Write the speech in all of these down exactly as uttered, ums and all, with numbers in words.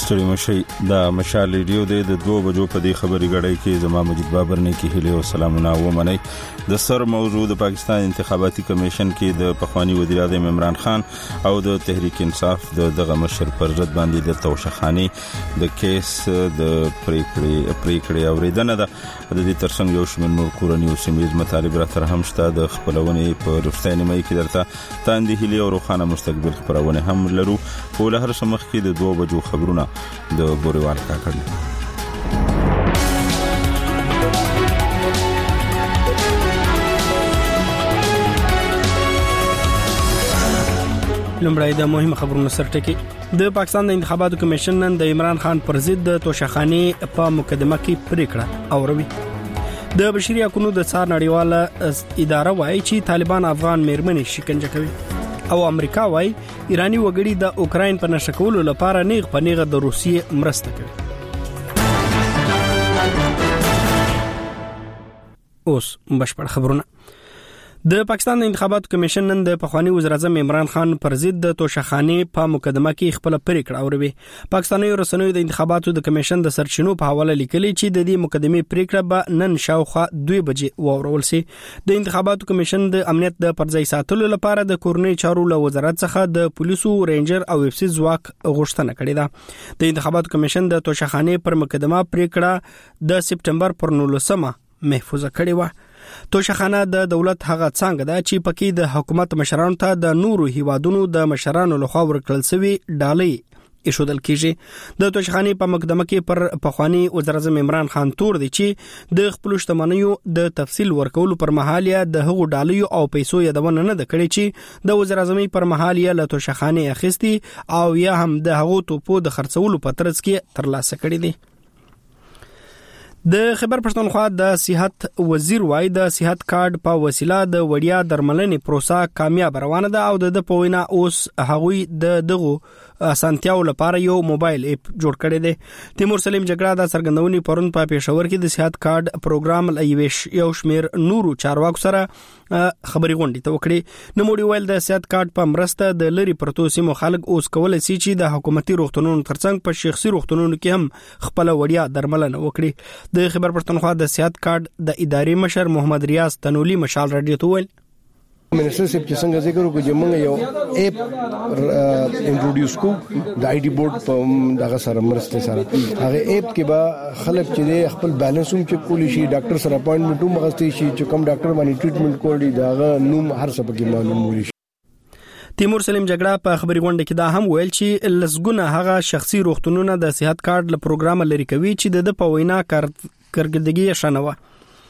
ستړي مشي د مشال ریډیو د دوه بجو په دې خبري غړې کې زما مجید بابر نه کې هلي او سلامونه و منئ. د سر موضوع د پاکستان انتخاباتي کمیشن کې د پخوانی وزیر اعظم عمران خان او د تحریک انصاف د دغه مشر پر ضد باندې د توشخانی د کیس د پریکړې پریکړې اوریدنه ده. د دې ترڅنګ یو شمېر نور کورنۍ او سیمایي مطالب را تر هم شته. د خپلونې په رښتینی مې کې درته تاندې هلي او روخانه مستقبل خبرونه هم لرو. په لهر سمخ کې د دوه بجو خبرونه د بوريوال کا کړل. لومړی د مهمه خبرونو سرټکی. د پاکستان د انتخاباتو کمیشن نن د عمران خان پر ضد د توشخانی په مقدمه کې پریکړه اوروي. د بشري حقوقو د څار نړیواله اداره وايي چې طالبان افغان میرمنې شکنجه کوي او امریکا وايي ایرانی وګړي د اوکراین په نشکولو لپاره نیغ په نیغه د روسیې مرسته کوي. اوس بشپړ خبرونه. د پاکستان د انتخاباتو کمیشن نن د پخوانی وزیر اعظم عمران خان پر ضد د توشخانی په مقدمه کې خپل پریکړه اوروي. پاکستاني رسنیو د انتخاباتو د کمیشن د سرچینو په حواله لیکلي چې د دې مقدمې پریکړه به نن شاوخوا دوه بجې واورول شي. د انتخاباتو کمیشن د امنیت د پرځای ساتلو لپاره د کورنۍ چارو له وزارت څخه د پولیسو رینجر او اف سی ځواک غوښتنه کړې ده. د انتخاباتو کمیشن د توشخانی پر مقدمه پریکړه د سپټمبر پر نولسمه محفوظه کړې و. توشخانه د دولت هغه څنګه ده چې پکې د حکومت مشرانو ته د نورو هیوادونو د مشرانو لخوا ورکړل شوی ډالۍ ایښودل کیږي. د توشخانه په مقدمه کې پر پخوانی وزیر اعظم عمران خان تور دی چې د خپل شتمنیو د تفصیل ورکولو پر مهال یا د هغو ډالۍ او پیسو یادونه نه د کړې چې د وزیر اعظم پر مهال یا له توشخانه اخیستي او یا هم د هغو توپو د خرڅولو په ترڅ کې ترلاسه کړې دي. د خبر پښتونخوا د صحت وزیر وايي د صحت کارت په وسیله د وړیا درملنې پروسه کامیاب روانه ده او د پوینا اوس هغوی د دغه اسانتیاو لپاره یو موبایل اپ جوړ کړی دی. تیمور سلیم جګړه د سرګندونی پرون په پېښور کې د صحت کارت پروګرام لایويش یو شمیر نورو چارواکو سره خبري غونډه ته وکړي. نوموړي ویل د صحت کارت په مرسته د لری پرتو سیمو خلک اوس کولای شي چې د حکومتي روغتونونو ترڅنګ په شخصي روغتونونو کې هم خپل وړیا درملنه وکړي. د خبر پښتونخوا د صحت کارت د ادارې مشر محمد ریاض تنولی مشال رادیو ته ویل منسٹر صاحب چې څنګه ذکر وکړو چې موږ یو اپ انټروډیوس کو د آی ډي بورډ په دغه سره مرسته سره هغه اپ کې به خلک چې خپل بیلانس هم چک کولی شي ډاکټر سره اپاینټمنټ هم غوښتي شي چې کوم ډاکټر باندې ټریټمنټ کوي داغه نوم هر څه پکې معلوم وي. تیمور سلیم جګړه په خبري غونډه کې دا هم ویل چې لسګونه هغه شخصي روغتونونه د صحت کارت له پروګرام لري کوي چې د په وینا کارګردګي شنوه.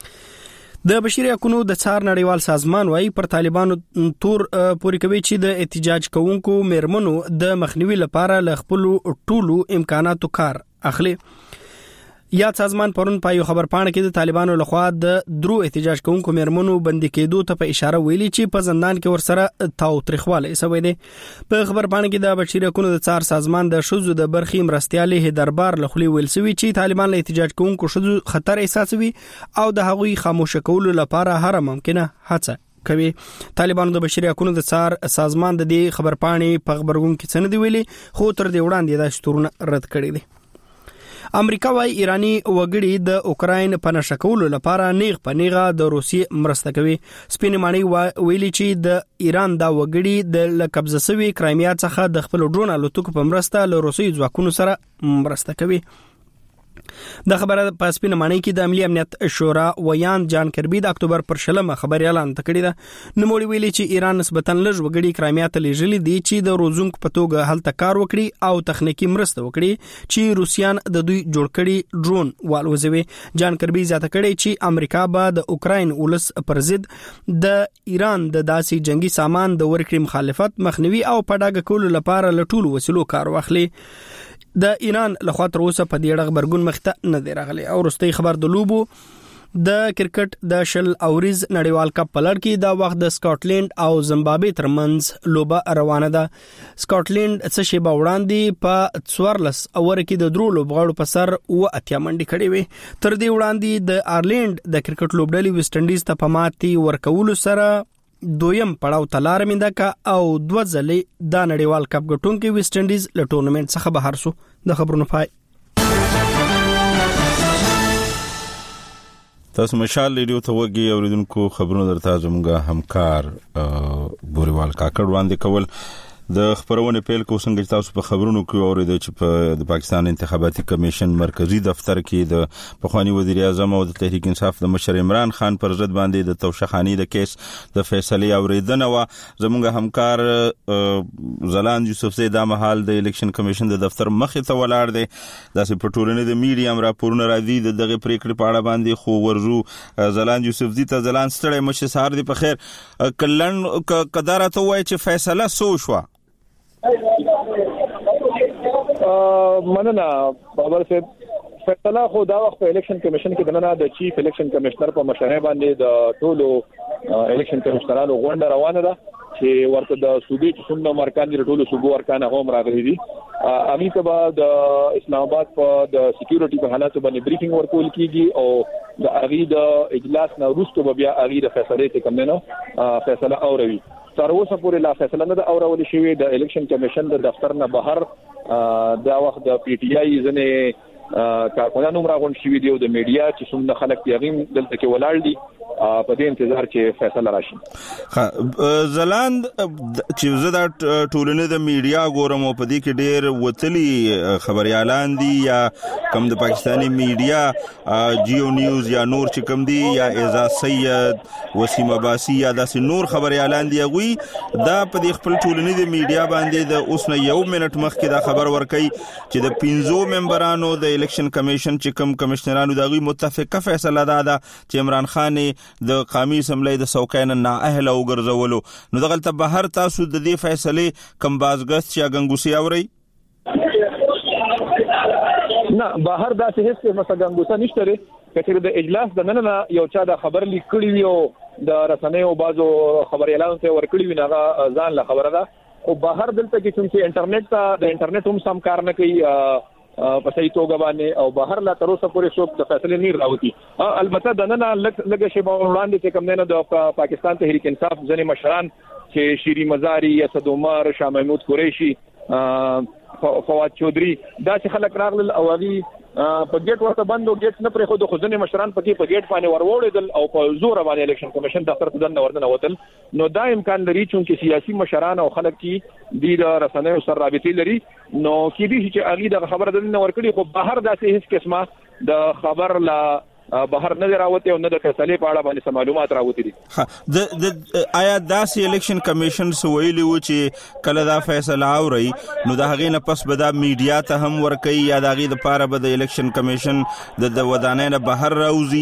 د بشري حقوقو د څار نړیوال سازمان وايي پر طالبانو تور پوري کوي چې د احتجاج کوونکو میرمنو د مخنیوي لپاره ل خپل ټولو امکاناتو کار اخلي. یا سازمان پرون په یو خبر پاڼه کې د طالبانو لخوا د درو احتجاج کوونکو میرمنو بندي کېدو ته په اشاره ویلي چې په زندان کې ورسره تاو تریخواله سوي دي. په خبر پاڼه کې د بشري حقوقو د څار سازمان د شذو د برخي مرستيالي دربار لخوا ویل سوي چې طالبان له احتجاج کوونکو شذو خطر احساسوي او د هغوی خاموش کولو لپاره هر ممکنه هڅه کوي. طالبانو د بشري حقوقو د څار سازمان د دې خبر پاڼې په خبرګون کې څه نه دی ویلي خو تر دې وړاندې د شتورونه رد کړی دي. امریکا وايي ایرانی وګړي د اوکراین په نشکولو لپاره نیغ په نیغه د روسیې مرسته کوي. سپین مانی ویلي چې د ایران د وګړي د قبضه شوی کرایمیا څخه د خپل ډرون الوتکو په مرسته له روسي ځواکونو سره مرسته کوي. د خبره په سپین مانی کې د عملی امنیت شورا ویان جان کربی د اکتوبر پر شلمه خبري اعلان کړی ده. نوموړي ویلي چې ایران نسبتاً لږ وګړي کرایمیا ته لیږلي دي چې د روزونکو په توګه هلته کار وکړي او تخنیکی مرسته وکړي چې روسیان د دوی جوړ کړي ډرون والوزوي. جان کربی زیاته کړی چې امریکا به د اوکراین ولس پر ضد د ایران د داسې جنگي سامان د ورکړې مخالفت مخنیوي او پډاګه کولو لپاره له ټولو وسیلو کار واخلي. د ایران لخوا تر اوسه په دې اړه خبرګون مخته نه دی راغلی. او وروستي خبر د لوبو د کرکټ د شل اوریز نړیوال کپ په لړ کې د وخت د سکاټلند او زمبابوې ترمنځ لوبه روانه ده. سکاټلند څه شی به وړاندې په څوارلس اوور کې د درو لوبغاړو په سر و اتیا منډې کړې وي. تر دې وړاندې د آرلینډ د کرکټ لوبډلې ویسټ انډیز ته په ماتې ورکولو سره دویم پړاو ته لار میندکه او دوه ځلې د نړیوال کپ ګټونکي ویسټ انډیز له ټورنمنت څخه بهر شو. د خبرونو پای. تاسو مشال ریډیو ته وګورئ اوریدونکو خبرونه درته زموږه همکار بوريوال کاکړ وړاندې کول. د خبرونه پیل کو څنګه تاسو په خبرونو کې اوریدل چې په د پاکستان انتخاباتي کمیشن مرکزی دفتر کې د پخوانی وزیر اعظم او د تحریک انصاف د مشر عمران خان پر ضد باندې د توشخانی د کیس د فیصله اوریدنه و. زموږ همکار زلاند یوسف زئی د محل د الیکشن کمیشن د دفتر مخې ته ولاړ دی. داسې په ټولنې د میډیا هم راپورونه راځي د دغه پریکړې په اړه باندې. خو ورزو زلاند یوسف زئی ته زلاند ستړی مشه سهار دی په خیر کلن قدرت وای چې فیصله سو شو. مننه بابر صاحب. فیصله خو دا وخت په الیکشن کمیشن کې دننه د چیف الیکشن کمشنر په مشرۍ باندې د ټولو الیکشن کمشنرانو غونډه روانه ده چې ورته د صوبې چې څومره مرکان دي ټولو صوبو ارکان هم راغلي دي. امي ته بعد اسلام آباد په د سکیورټي په حالاتو باندې بریفینګ ورکول کیږي او د اغي د اجلاس نه وروسته بیا اغي د فیصله ته کوم نه فیصله اوروي. تر اوسه پورې لا فیصله نه د اورول شوې د الیکشن کمیشن د دفتر نه بهر دا وخت د پی ټی آی ځنه کارکونانو راغون شوې دی او د میډیا چې څومره خلک پیغام دلته کې ولاړ دي په دې انتظار چې فیصله راشي. زلاند چې زه د ټولنې د میډیا ګورم او په دې کې ډېر وتلي خبريالان دي یا کم د پاکستاني میډیا جیو نیوز یا نور چې کم دي یا اعزاز سید وسیم عباسی یا داسې نور خبريالان دي غوي دا په دې خپل ټولنې د میډیا باندې د اوس نه یو منټ مخکې دا خبر ورکړي چې د پنځو ممبرانو د الیکشن کمیشن چې کم کمشنرانو دغه متفقه فیصله ده چې عمران خان د قومي اسمبلی د څوکۍ نه نااهله وګرځولو. نو دغلته بهر تاسو د دې فیصله کم بازګست یا غنګوسی اوري؟ نه بهر داسې هیڅ مثلا غنګوسه نشته لري. کله د اجلاس د نن نه یو چا د خبر لیکلی وي او د رسنیو بازو خبريالانو ته ورکړي وي نه ځان له خبره ده. او بهر دلته کې چې انټرنیټ ته د انټرنیټ هم سم کار نه کوي په صحیح توګه باندې او بهر لا تر اوسه پورې څوک د فیصله نه راوتی. البته د نن لږ شی وړاندې چې کوم نه د پاکستان تحریک انصاف ځنې مشران چې شيري مزاري اسد عمر شاه محمود قریشي فواد چودري دا چې خلک راغلل او هغه په ګیټ ورته بندو ګیټ نه پرې خو د خزنه مشران پکې په ګیټ باندې وروړېدل او په زور باندې الیکشن کمیشن دفتر ته دنه ورننه وتل. نو دا امکان لري چې سیاسي مشران او خلک کې د رسنیو سره رابطې لري نو کې دي چې اغي د خبره دنه ورکړي خو بهر داسې هیڅ قسمه د خبر لا بهر نه راوته او نه د فیصله په اړه باندې معلومات راوته دي. د د آیا داسې الیکشن کمیشن سویلی و چې کله دا فیصله اوري نو د هغې نه پس به دا میډیا ته هم ورکوي یا د هغې دپاره به د الیکشن کمیشن د ودانۍ نه بهر راوځي؟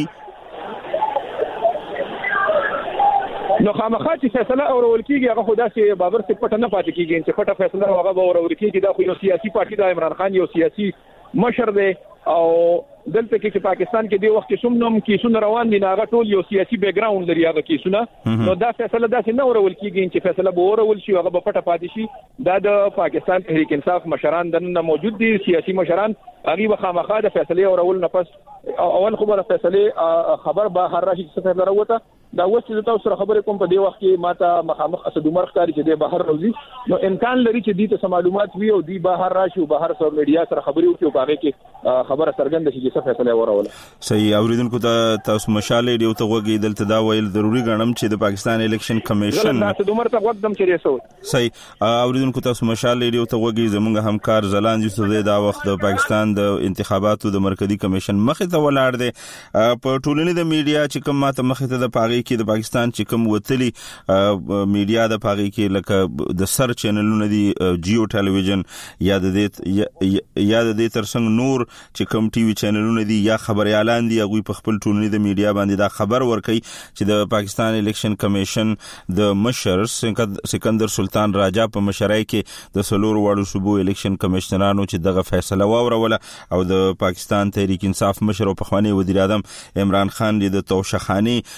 نو خامخا چې فیصله اورول کیږي هغه خو داسې بابر سي پټه نه پاتې کیږي چې پټه فیصله هغه به اورول کیږي. دا خو یو سیاسي پارټي د عمران خان یو سیاسي مشر دی او دلته کې چې پاکستان کې دی وخت څومره کیسونه روان دي هغه ټول یو سیاسي بیک ګراوند لري هغه کیسونه. نو دا فیصله داسې نه اورول کیږي چې فیصله به اورول شي هغه به پټه پاتې شي. دا د پاکستان تحریک انصاف مشران دنه موجود دي سیاسي مشران هغه به خامخا د فیصله اورول نه پس اول خبره فیصله خبر به هر راشي څه فیصله راوته دا وڅ چې تاسو سره خبرې کوم په دې وخت کې ماته مخامخ اسد عمر ښکاري چې د بهر روزي نو امکان لري چې دې ته معلومات وي او دې بهر راشي او بهر سره میډیا سره خبرې وکړي او هغه کې خبره څرګنده شي چې څه فیصله وروله. صحیح اوریدونکو ته تاسو مشاله دی او ته وګورئ دلته دا ویل ضروری غنم چې د پاکستان الیکشن کمیشن اسد عمر ته وقدم چې رسول. صحیح اوریدونکو تاسو مشاله دی او ته وګورئ زموږ همکار زلاند یوسف زئی دا وخت د پاکستان د انتخاباتو د مرکزی کمیشن مخې ته ولاړ دی. په ټولنې د میډیا چې کوم ماته مخې ته د پاغي کې د پاکستان چې کوم وتلی میډیا د پاغي کې لکه د سر چینلونه دي جیو ټلویزیون یا د دې یا د دې ترڅنګ نور چې کوم ټي وي چینلونه دي یا خبريالان دي هغه په خپل ټولنې د میډیا باندې دا خبر ورکړي چې د پاکستان الیکشن کمیشن د مشر سکندر سلطان راجا په مشرۍ کې د سلور واړو صوبو الیکشن کمیشنرانو چې دغه فیصله واوروله او د پاکستان تحریک انصاف مشر او پخوانی وزیر اعظم عمران خان د توشخانی په قضیه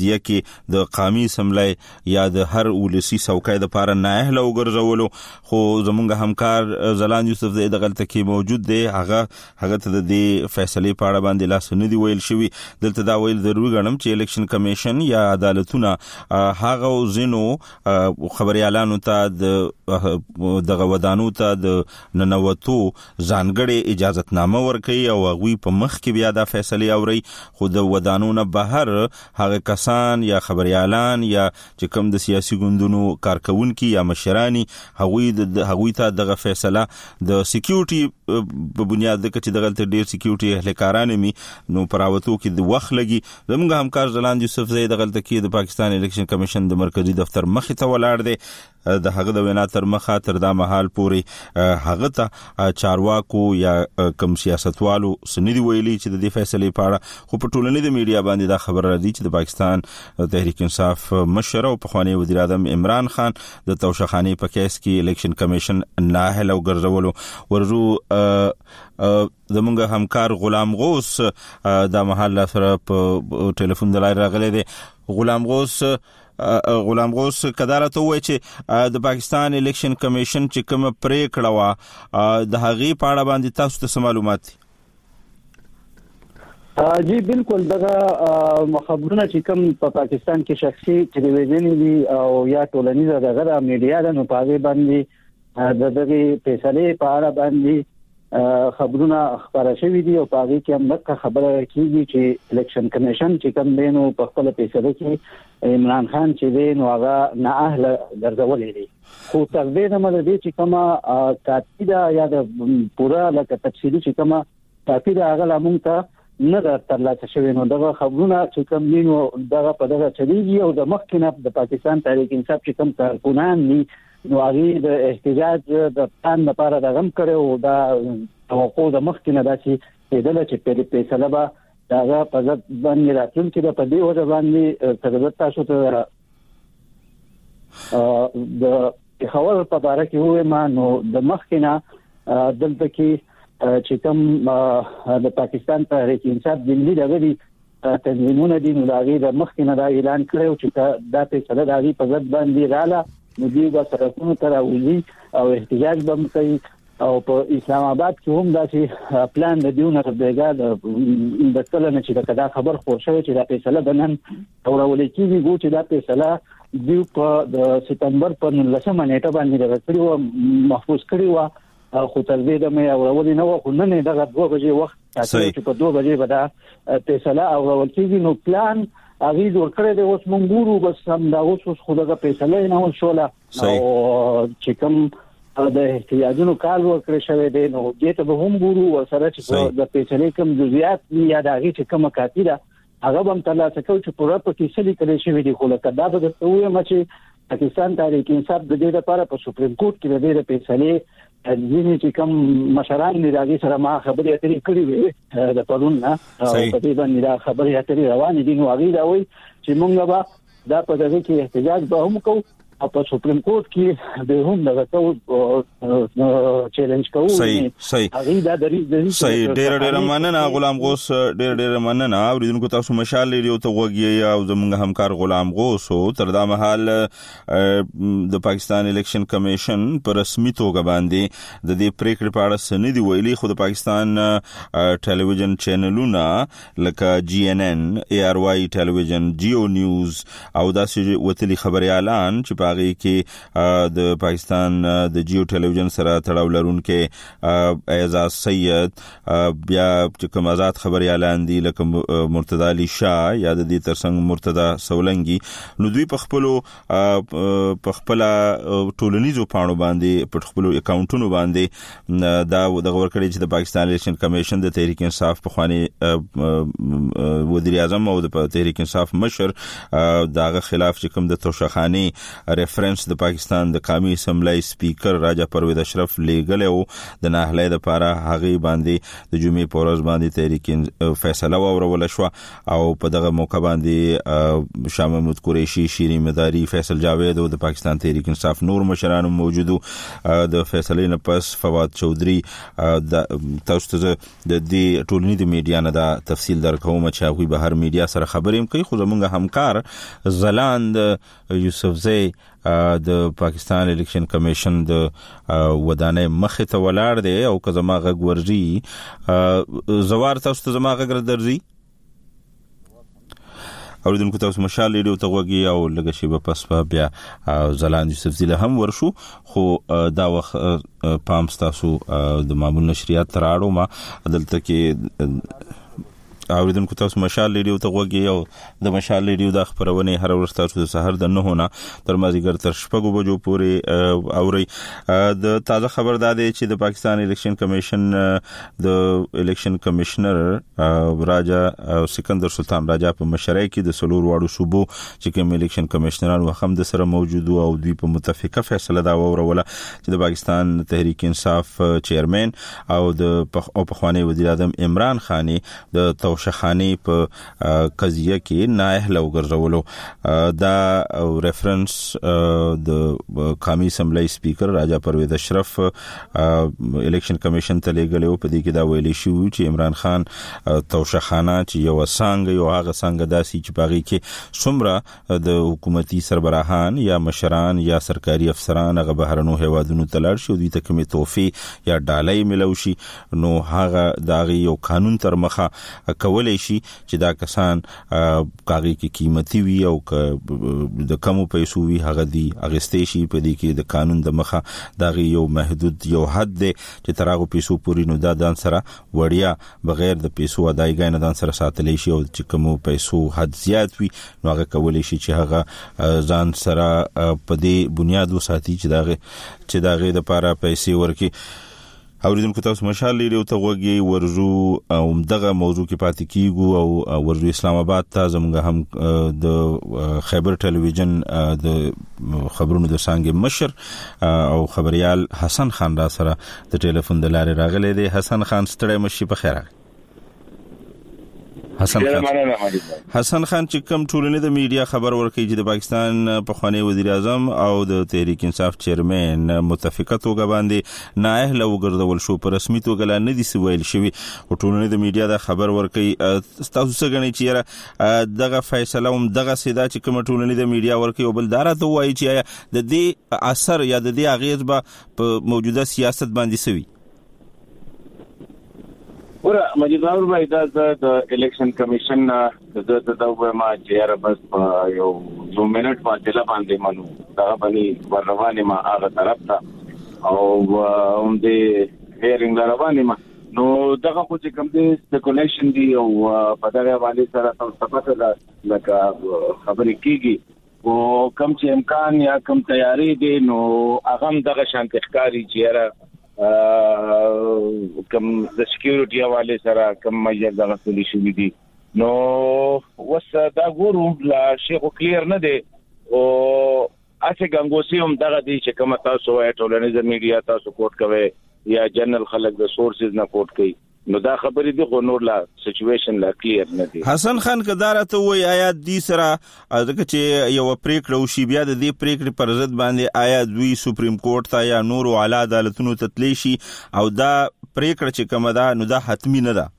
قضیه کې د قومي اسمبلی یا د هر ولسی څوکۍ د لپاره نااهله وګرځولو، خو زمونږ همکار زلاند یوسف د دغلت کې موجود دی، هغه هغه ته د دې فیصله په اړه باندې لاس نه دی ویل شوی. دلته دا ویل ضروري ګڼم چې الیکشن کمیشن یا عدالتونه هغه زینو خبريالانو ته د دغه ودانو ته د ننوتو ځانګړي اجازهتنامه ورکړي او هغوی په مخ کې بیا دا فیصله اوري، خو د ودانو نه بهر هغه کسان یا خبريالان یا چې کوم د سیاسي ګوندونو کارکونکي یا مشرانی هغوی د هغوی ته دغه فیصله د سکیورټي په بنیاد د کچې دغه ډیر سکیورټي اهلکاران می نو پراوتو کې د وخت لګي. زموږ همکار زلاند یوسف زید دغه کې د پاکستان الیکشن کمیشن د مرکزی دفتر مخ ته ولاړ دی. د هغه د وینا تر مخه تر دا مهال پورې هغه ته چارواکو یا کم سیاستوالو سندي ویلي چې د دې فیصلې په اړه، خو په ټولنې د میډیا باندې دا خبر راځي چې د پاکستان تحریک انصاف مشر او پخوانی وزیر اعظم عمران خان د توشخانی په کیس کې الیکشن کمیشن نااهله وګرځولو. ورجو زمونږ همکار غلام غوث دا مهال سره په ټلیفون د لارې راغلی دی. غلام غوث غلام غوث کداله ته وایي چې د پاکستان الیکشن کمیشن چې کوم پریکړه وا د هغې په اړه باندې تاسو ته معلومات دي؟ جی بالکل، دغه خبرونه چې کوم په پاکستان کې شخصي ټلویزیون دي او یا ټولنیزه دغه د میډیا د په باندې د دغه فیصلې په اړه باندې خبرونه خبره شوې دي او په هغه کې هم دغه خبره کیږي چې الیکشن کمیشن چې کوم دینو په خپل فیصله کې عمران خان چې دین هغه نااهله ګرځولې دي. خو تر دې نه مله دي چې کومه کاتیدا یا د پورا لکه تفصیلی چې کومه کاتیدا هغه لمون ته نه ترلاسه شوی. نو دغه خبرونه چې کوم دینو دغه په دغه چلیږي او د مخکنه د پاکستان تحریک انصاف چې کوم کارکونان دي نو هغه د احتجاج د پلان لپاره د غم کړو دا توقع د مخکنه داسي کېدل چې په فیصله به دا په ځد باندې راتلونکي د پدې وجه باندې ترغت تاسو ته د خبر په اړه کې وې ما نو د مخکنه دلته کې چې کوم د پاکستان تحریک انصاف دلی دغه تنظیمونه دي نو هغه د مخکنه دا اعلان کړو چې دا فیصله د هغه په ځد باندې رااله نو دی به سرکونو تر اولی او احتجاج به کوي او په اسلام آباد کې هم داسې پلان د دیونه بیګا د کله نه چې دا خبر خور شوی چې دا فیصله بنن اورول کېږي ګو چې دا فیصله دی په د سپتمبر په نولسمه نیټه باندې راغلی محفوظ کړی و خو تر دې د مې اورول نه و خو نن دغه دوه بجې وخت چې په دوه بجې به دا فیصله اورول کېږي. نو پلان هغه جوړ کړی دی، اوس مونږ ګورو بس هم دا اوس خو دغه فیصله نه وشوله او چې کوم د احتیاجونو کال ورکړی شوی دی نو دې ته به هم ګورو ورسره چې د فیصلې کوم جزئیات یا د هغې چې کومه کاپي ده هغه به هم ترلاسه کوو چې پوره په کې څه لیکلی شوي دي. خو لکه دا به درته ووایم چې پاکستان تحریک انصاف د دې لپاره په سپریم کورټ کې د دې د فیصلې ځینې چې کوم مشران دي د هغې سره ما خبرې اترې کړې وې د پرون نه او په دې باندې دا خبرې اترې روانې دي. نو هغې دا وایي چې موږ به دا په دغه کې احتجاج به هم کوو او په سپریم کورټ کې به هم دغه کوو چیلنج کوو. صحیح صحیح هغې دا دریځ صحیح. ډېره ډېره مننه غلام غوث، ډېره ډېره مننه. اورېدونکو تاسو مشال ریډیو ته غوږ یې او زموږ همکار غلام غوث تر دا مهال د پاکستان الیکشن کمیشن په رسمي توګه باندې د دې پریکړې په اړه څه نه دي ویلي، خو د پاکستان ټلویزیون چینلونه لکه جی ان ان، ای آر وائی ټلویزیون، جیو نیوز او داسې وتلي خبريالان چې په هغه کې د پاکستان د جیو ټلویزیون سره تړاو لرونکي اعزاز سید، بیا چې کوم آزاد خبريالان دي لکه مرتضی علي شاه یا د دې ترڅنګ مرتضی سولنګي، نو دوی په خپل په خپل ټولنیزو پاڼو باندې په خپل اکاونټونو باندې دا د ورکړې چې د پاکستان الیکشن کمیشن د تحریک انصاف په خواني وزیر اعظم او د تحریک انصاف مشر داغه خلاف چې کوم د توشخانی ریفرنس د پاکستان د قومي اسمبلی سپیکر راجا پرویز اشرف لیګلو د ناهلۍ لپاره هغه باندې د جمعې په ورځ باندې تحریک فیصله وورول شو او په دغه موقع باندې شاه محمود قریشي، شیرین مداري، فیصل جاوید او د پاکستان تحریک انصاف نور مشران موجودو. د فیصلې نه پس فواد چودھری د تاسو ته د دې ټولنې د میډیا نه دا تفصیل درکوم چې هغه بهر میډیا سره خبرې کوي. خو زمونږ همکار زلاند یوسفزئی د پاکستان الیکشن کمیشن د ودانې مخې ته ولاړ دی او که زما غږ ورځي زوار تاسو ته زما غږ درځي اوریدونکو تاسو مشال ریډیو ته وګورئ او لږ شی په پس په بیا زلاند یوسفزئی له هم ورشو. خو دا وخت پام تاسو د معمول نشریات تراړو ما دلته کې اوریدونکو تاسو مشال ریډیو ته وګورئ او د مشال ریډیو د خبرونه هر ورځ تاسو د سحر د نه نه تر مازیګر تر شپږو بجو پورې اوري. د تازه خبر دا دی چې د پاکستان الیکشن کمیشن د الیکشن کمشنر راجا سکندر سلطان راجا په مشرۍ کې د سلور واړو صوبو چې کوم الیکشن کمشنران وخم د سره موجود او دوی په متفقه فیصله دا وروله چې د پاکستان تحریک انصاف چیرمن او د پخوانی وزیر اعظم عمران خان د توشخانی په قضیه کې نااهله وګرځولو. دا ریفرنس د قومي اسمبلی سپیکر راجا پرویز اشرف الیکشن کمیشن ته لېږلی و. په دې کې دا ویلي شوي چې عمران خان توشخانه چې یو څنګه یو هغه څنګه داسي چې باغی کې څومره د حکومتي سربراهان یا مشران یا سرکاري افسران هغه بهرنو هیوادونو ته لاړ شي او دوی ته کومې توفیق یا ډالۍ ملو شي نو هغه داغي یو قانون تر مخه کولای شي چې دا کسان کاغی کې قیمتي وي او د کمو پیسو وي هغه دی اغستې شي. په دې کې د قانون د مخه داغي یو محدود یو حد دی چې تر هغه پیسو پورې نو دا دان سره وړیا بغیر د پیسو ادایګۍ نه دان سره ساتلی شي او چې کومو پیسو حد زیات وي نو هغه کولای شي چې هغه ځان سره په دې بنیاد وساتي چې داغه چې داغه د لپاره پیسې ورکي. اوریدونکو تاسو مشال ریډیو ته وګورئ ورزو او دغه موضوع کې پاتې کیږو او ورزو اسلام آباد ته زموږ هم د خیبر ټلویزیون د خبرونو د څنګه مشر او خبريال حسن خان را سره د ټلیفون د لارې راغلی دی. حسن خان ستړی مشي په خیر. حسن خان حسن خان چې کوم ټولنې د میډیا خبر ورکړي چې د پاکستان پخوانی وزیر اعظم او د تحریک انصاف چیرمن متفقه توګه باندې نااهله وګرځول شو په رسمي توګه لا نه دي سویل شوی او ټولنې د میډیا د خبر ورکړي. تاسو څه غنئ چې دغه فیصله هم دغه سیدا چې کوم ټولنې د میډیا ورکړي او بل دارا ته وایي چې د دې اثر یا د دې اغیز به په موجوده سیاست باندې سوي؟ ورا مجید باور بھائی دا د الیکشن کمیشن د د د ما چې بس یو دو منټ فاصله باندې منو دا باندې ورروانه ما هغه طرف ته او هم دې هیرینګ روانه ما نو دغه خو چې کوم دې سپیکولیشن دی او په دغه باندې سره تاسو پته ده لکه خبرې کیږي او کم چې امکان یا کم تیاری دی نو هغه دغه شانت ښکاری چې کم د سکیورټي حواله سره کم مجر دغه سولې شوې دي نو وس دا ګورو لا شیخ کلیر نه دی او اته ګنګوسی هم دغه دي چې کوم تاسو وایي ټولنیز میډیا تاسو کوټ کوي یا جنرال خلک د سورسز نه کوټ کوي نو دا خبرې دي خو نور لا سچويشن لا کلیر نه دي. حسن خان کدارته وای آیات دي سره ځکه چې یو پریکړه وشي بیا د دې پریکړې پر ضد باندې آیات دوی سپریم کورټ ته یا نور اعلی عدالتونو ته تللی شي او دا پریکړه چې کومه ده نو دا حتمی نه ده.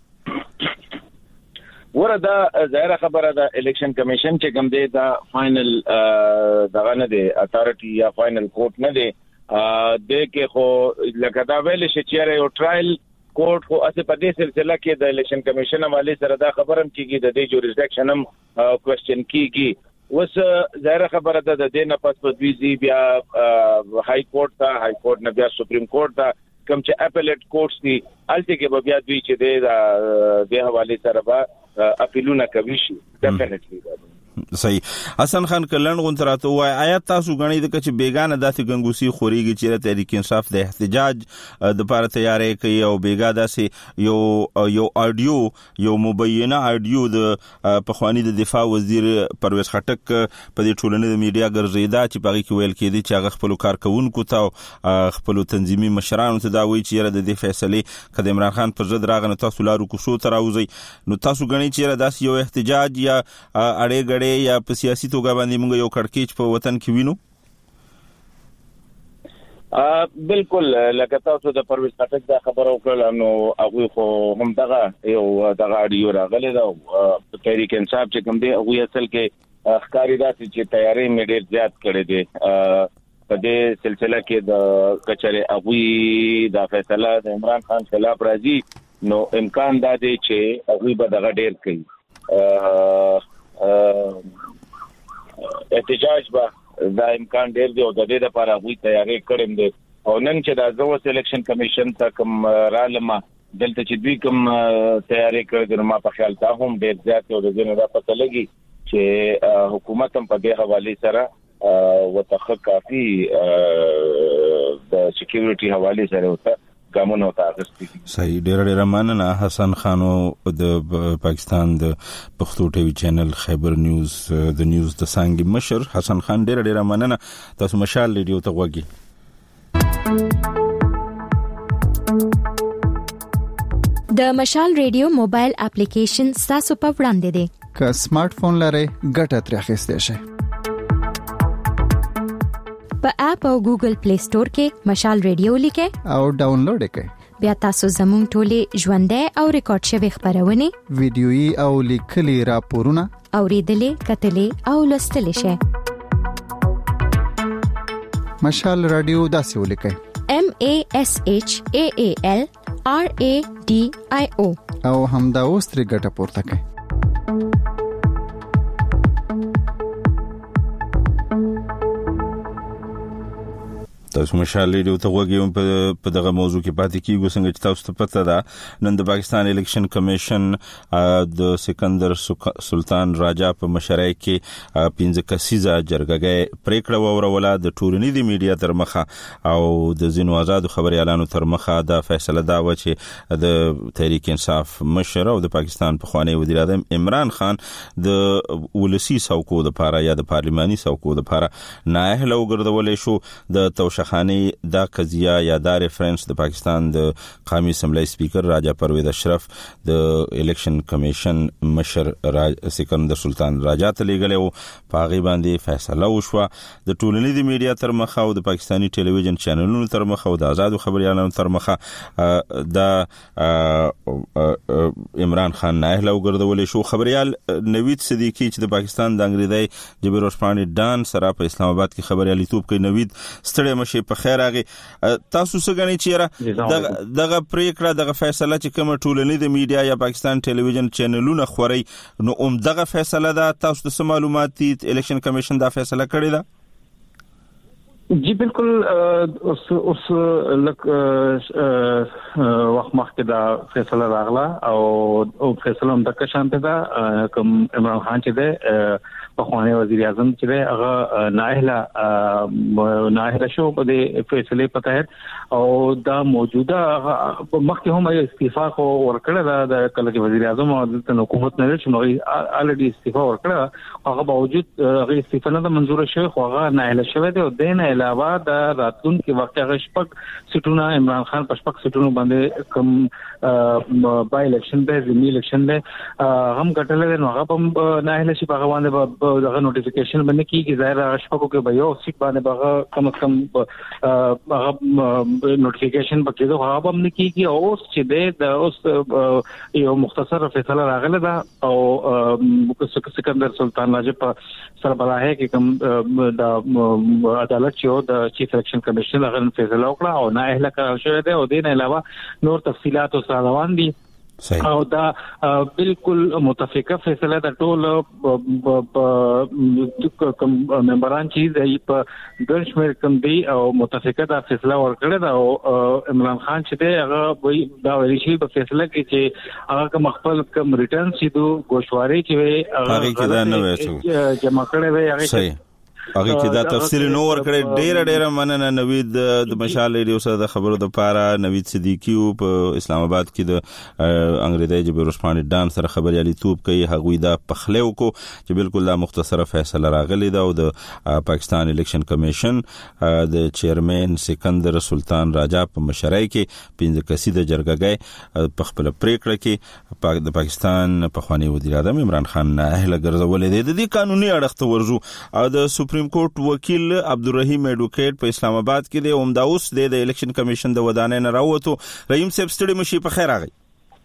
وردا ظاهر خبره ده الیکشن کمیشن چې کوم دی دا فائنل دغه نه دی اتارټي یا فائنل کورټ نه دی د کې خو لکه دا ویل شي چې یو ټرایل کورټ خو اسه په دې سلسله کې د الیکشن کمیشن حواله سره دا خبرم کیږي د دې جوریسډکشن هم کوېسچن کیږي وس ظاهر خبره ده د دې نه پس په دوی بیا های کورټ ته های کورټ نه بیا سپریم کورټ ته کوم چې اپیلیټ کورټس دي الته کې بیا دوی چې د د حواله سره به اپیلونه کوي شي ډیفینټلی صحیح. حسن خان کلن غون تراته وای آیات تاسو غنی د کچ بیگانه داسې ګنګوسی خوريږي چې تحریک انصاف د احتجاج د لپاره تیارې کوي او بیګا داسې یو یو اډیو یو مبینه اډیو د پخوانی د دفاع وزیر پرویز خټک په دې ټولنې د میډیا ګرځیدا چې پغی کې ویل کېدی چې هغه خپل کارکونکو ته خپل تنظیمي مشرانو ته دا وایي چې د دې فیصله کده عمران خان پر ضد راغنه تاسو لارو کوشو تراوزي نو تاسو غنی چې داسې یو احتجاج یا اړې یا په سیاسي توګه باندې موږ یو کړکېچ په وطن کې وینو؟ ا بالکل لکه تاسو د پرویز خټک دا خبره وکړه نو هغه خو هم دغه یو دغه اډیو راغلی دا تحریک انصاف چې کوم دی هغه اصل کې ښکاری دا چې تیاری مې ډیر زیات کړی دی په دې سلسله کې د کچره هغه دا فیصله د عمران خان خلاف راځي نو امکان دا دی چې هغه به دغه ډیر کوي احتجاج به دا امکان ډیر دی او د دې لپاره غوي تیاری کړم دي او نن چې دا زو سلیکشن کمیشن ته کوم رالما دلته چې دوی کوم تیاری کړی نو ما په خیال دا هم ډیر زیات او د دې نه پته لګي چې حکومت هم په دې حواله سره وتخ کافي د سکیورټي حواله سره وته ګامونه تاغستي. صحیح. ډیر ډیر مننه حسن خانو د پاکستان د پښتو ټي وي چینل خیبر نیوز د نیوز د څنګه مشر حسن خان ډیر ډیر مننه. تاسو مشال ریډیو ته وګورئ. د مشال ریډیو موبایل اپلیکیشن تاسو په وړاندې دی. که سمارټ فون لرئ ګټه ترې اخیستئ شئ. په اپ او ګوګل پلی سٹور کې مشال ریډیو لیکئ او ډاونلوډ کړئ. بیا تاسو زموږ ټولې ژوندۍ او ریکارډ شوی خبرونه ویډیويي او لیکلي راپورونه اوریدلې کتلې او لوستلې شئ. مشال رادیو داسې ولیکئ M A S H A A L R A D I O او همدا اوس ترې ګټه پورته کړئ. تاسو مشال ریډیو ته وګورئ په دغه موضوع کې پاتې کیږو څنګه چې تاسو ته پته ده نن د پاکستان الیکشن کمیشن د سکندر سلطان راجا په مشرۍ کې پنځه کسیزه جرګه پریکړه وروله د ټولنې د میډیا تر مخه او د ځینو آزادو خبريالانو تر مخه دا فیصله دا و چې د تحریک انصاف مشر او د پاکستان پخوانی وزیر اعظم عمران خان د ولسی سوکو د لپاره یا د پارلماني سوکو د لپاره نااهله وګرځول شو. د توش خاني دا قضیه یا دا ریفرنس د پاکستان د قومي اسمبلی سپیکر راجا پرویز اشرف د الیکشن کمیشن مشر سکندر سلطان راجا ته لګلو په غي باندې فیصله وشوه. د ټولنې د میډیا تر مخه او د پاکستانی ټلویزیون چینلونو تر مخه او د آزادو خبريالانو تر مخه دا عمران خان ناهله وګرځول شو. خبريال نوید صدیقی چې د پاکستان د انګریزي جبر عثماني ډان سره په اسلام آباد کې خبرياليتوب کوي. نوید ستړي شي په خیر راغی. تاسو څه غنئ چې دغه پریکړه دغه فیصله چې کوم ټولنې د میډیا یا پاکستان ټلویزیون چینلونه خوري نو اوم دغه فیصله ده تاسو ته معلومات دي الیکشن کمیشن دا فیصله کړې ده؟ جی بالکل اوس اوس لک وخت مخکې دا فیصله راغله او فیصله هم د شانته ده کوم عمران خان چې ده پخوانی وزیر اعظم چې ده هغه نااهله نااهله شو په دې فیصله په تحت او دا موجوده مخکې هم استعفا کو ورکړه د کله چې وزیر اعظم او د حکومت نه شنو الریډي استعفا ورکړه هغه باوجود هغه استعفا نه منزور شوی خو هغه نااهله شوی دی او دین علاوه د راتلون کې واقعا شپږ سټونه عمران خان په شپږ سټونو باندې کوم بای الیکشن به زمي الیکشن به هم ګټل نو هغه هم نااهله شي په باندې دغه نوټیفیکیشن باندې کیږي ظاهر شپږو کې به یو سیټ باندې به کم از کم هغه نوټیفیکیشن پکې دا هغه هم نه کیږي او چې د اوس یو مختصر فیصله راغله دا او سکندر سلطان راجا په سربراهي کې کوم د عدالت چې د چیف الیکشن کمیشن هغه فیصله وکړه او نه اهله کړل شوې ده او دین علاوه نور تفصيلات او روان دي او دا بالکل متفقه فیصله د ټول کوم ممبران چې د په ګرشمیر کوم دی او متفقه دا فیصله ورکړه دا عمران خان چې دی هغه وی دا ویل شي په فیصله کې چې هغه کوم خپل کوم ریټرن سي دو غوښواري چې هغه کې دا نه وایي جمع کړي وي هغه هغه کې دا تفصیل نو ورکړی. ډیر ډیر مننه نوید د مشال ریډیو سره د خبرو د پاره. نوید صدیقی په اسلام آباد کې د انګریزي جبر عثماني ډان سره خبريالي توپ کوي. هغه دا پخلیو کو چې بالکل دا مختصره فیصله راغلی دا او د پاکستان الیکشن کمیشن د چیرمن سکندر سلطان راجا په مشرۍ کې پنځه کسي د جرګګۍ په خپل پریکړه کې د پاکستان په خواني وزیر اعظم عمران خان نه اهل ګرځولې دي. د دې قانوني اړخ ته ورزو او د سپریم کورټ وکیل عبدالرحیم ایډوکیټ په اسلام آباد کې د اومداوس د الیکشن کمیشن د ودانۍ نه راووتو. رحیم صاحب ستړي مشي په خیر راغی.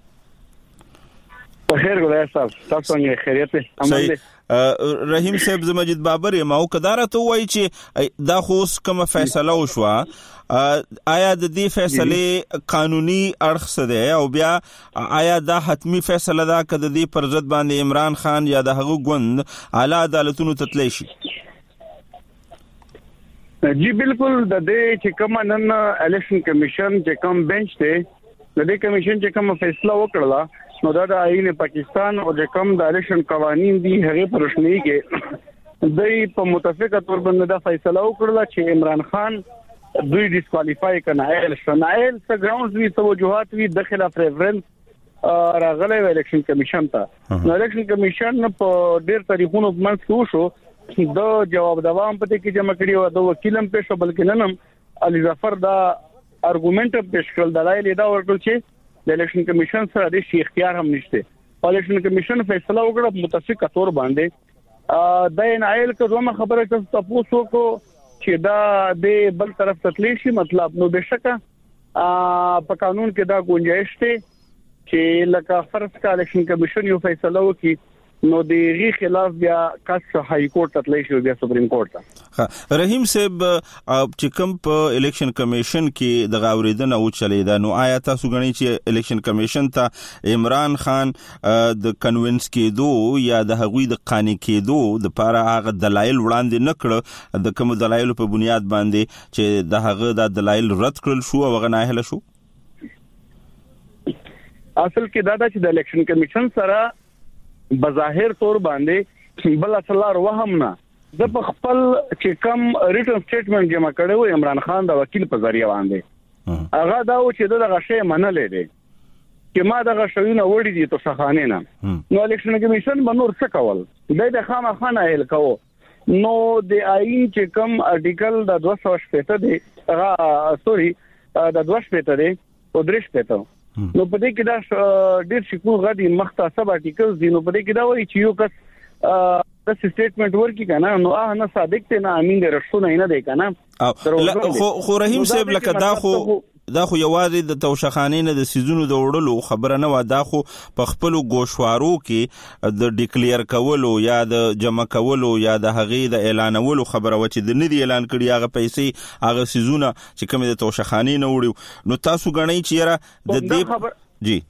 په خیر ګلای صاحب تاسو څنګه خیریت امن. رحیم صاحب ز مجید بابر ما او قدارت وای چې دا خو کومه فیصله وشوه آیا د دې فیصله قانوني اړخ څه دی او بیا آیا دا حتمی فیصله ده چې د دې پر ضد باندې عمران خان یا د هغه ګوند اعلی عدالتونو تتلی شي؟ جی بالکل د دې چې کوم نن الیکشن کمیشن چې کوم بنچ ته د دې کمیشن چې کوم فیصله وکړه نو دا د آئین پاکستان او د کوم د الیکشن قوانین دي هغه پر روشنی کې د په متفقه تور باندې دا فیصله وکړه چې عمران خان دوی ډیسکوالیفای کړه. الیکشن نایل څه ګراوندز وی توجهات وی د خلاف ریفرنس راغله الیکشن کمیشن ته. نو الیکشن کمیشن په ډیر طریقونو منځ کې وشو د جواب دوام پته کې جمع کړي او د وکیلم پېښ بلکې ننم علي ظفر دا ارګومنټ پېښ کړل دلایل دا ورکړل چې د الیکشن کمیشن سره د شي اختیار هم نشته. الیکشن کمیشن فیصله وکړه متفق تور باندې د نایل کومه خبره چې تاسو کو چې دا د بل طرف تتلی شي مطلب نو بشکه په قانون کې دا گنجائش ته چې لکه فرض کا الیکشن کمیشن یو فیصله وکړي نو دیغي خلاف بیا کس های کورټ ته تللی شو بیا سپریم کورټ ته. رحیم صاحب چې کوم په الیکشن کمیشن کې د غاوریدنه او چلیدا نو آیا تاسو غنی چې الیکشن کمیشن ته عمران خان د کنوینس کېدو یا د هغوی د قانع کېدو د پاره هغه دلایل وړاندې نکړه د کوم دلایل په بنیاد باندې چې د هغه د دلایل رد کړل شو او غنه اهله شو؟ اصل کې دا چې د الیکشن کمیشن سره بظاهر طور باندې بل اصلار وهم نه د خپل چې کم ریټن سټیټمنټ جمع کړو عمران خان د وکیل په ذریعہ باندې هغه دا و چې دغه شی منلې دي چې ما دغه شوینه وړي دي تو څخه نه نو الیکشن کمیشن بنور څه کول د د خامخانه هل کو نو د آئین چې کم ارټیکل د دوه سوه شپږ دی هغه سوري د دوه شپږ دی او درې شپږ نو په دې کې دا ډېر شکو غدي مختصر ارټیکل دي نو په دې کې دا وایي چې یو کس د سټیټمنټ ورکی کنه نو هغه نه صادق ته نه امین دی رښتونه نه دی کنه. خو خو رحیم صاحب لکه دا خو دا خو یوازې د توشخانې نه د سيزونو د وړلو خبره نه و دا خو په خپل گوشوارو کې د ډیکلیئر کولو یا د جمع کولو یا د هغې د اعلانولو خبره و چې د ندي اعلان کړي هغه پیسې هغه سيزونه چې کوم د توشخانې نه وړو نو تاسو غنئ چې یاره د دې جی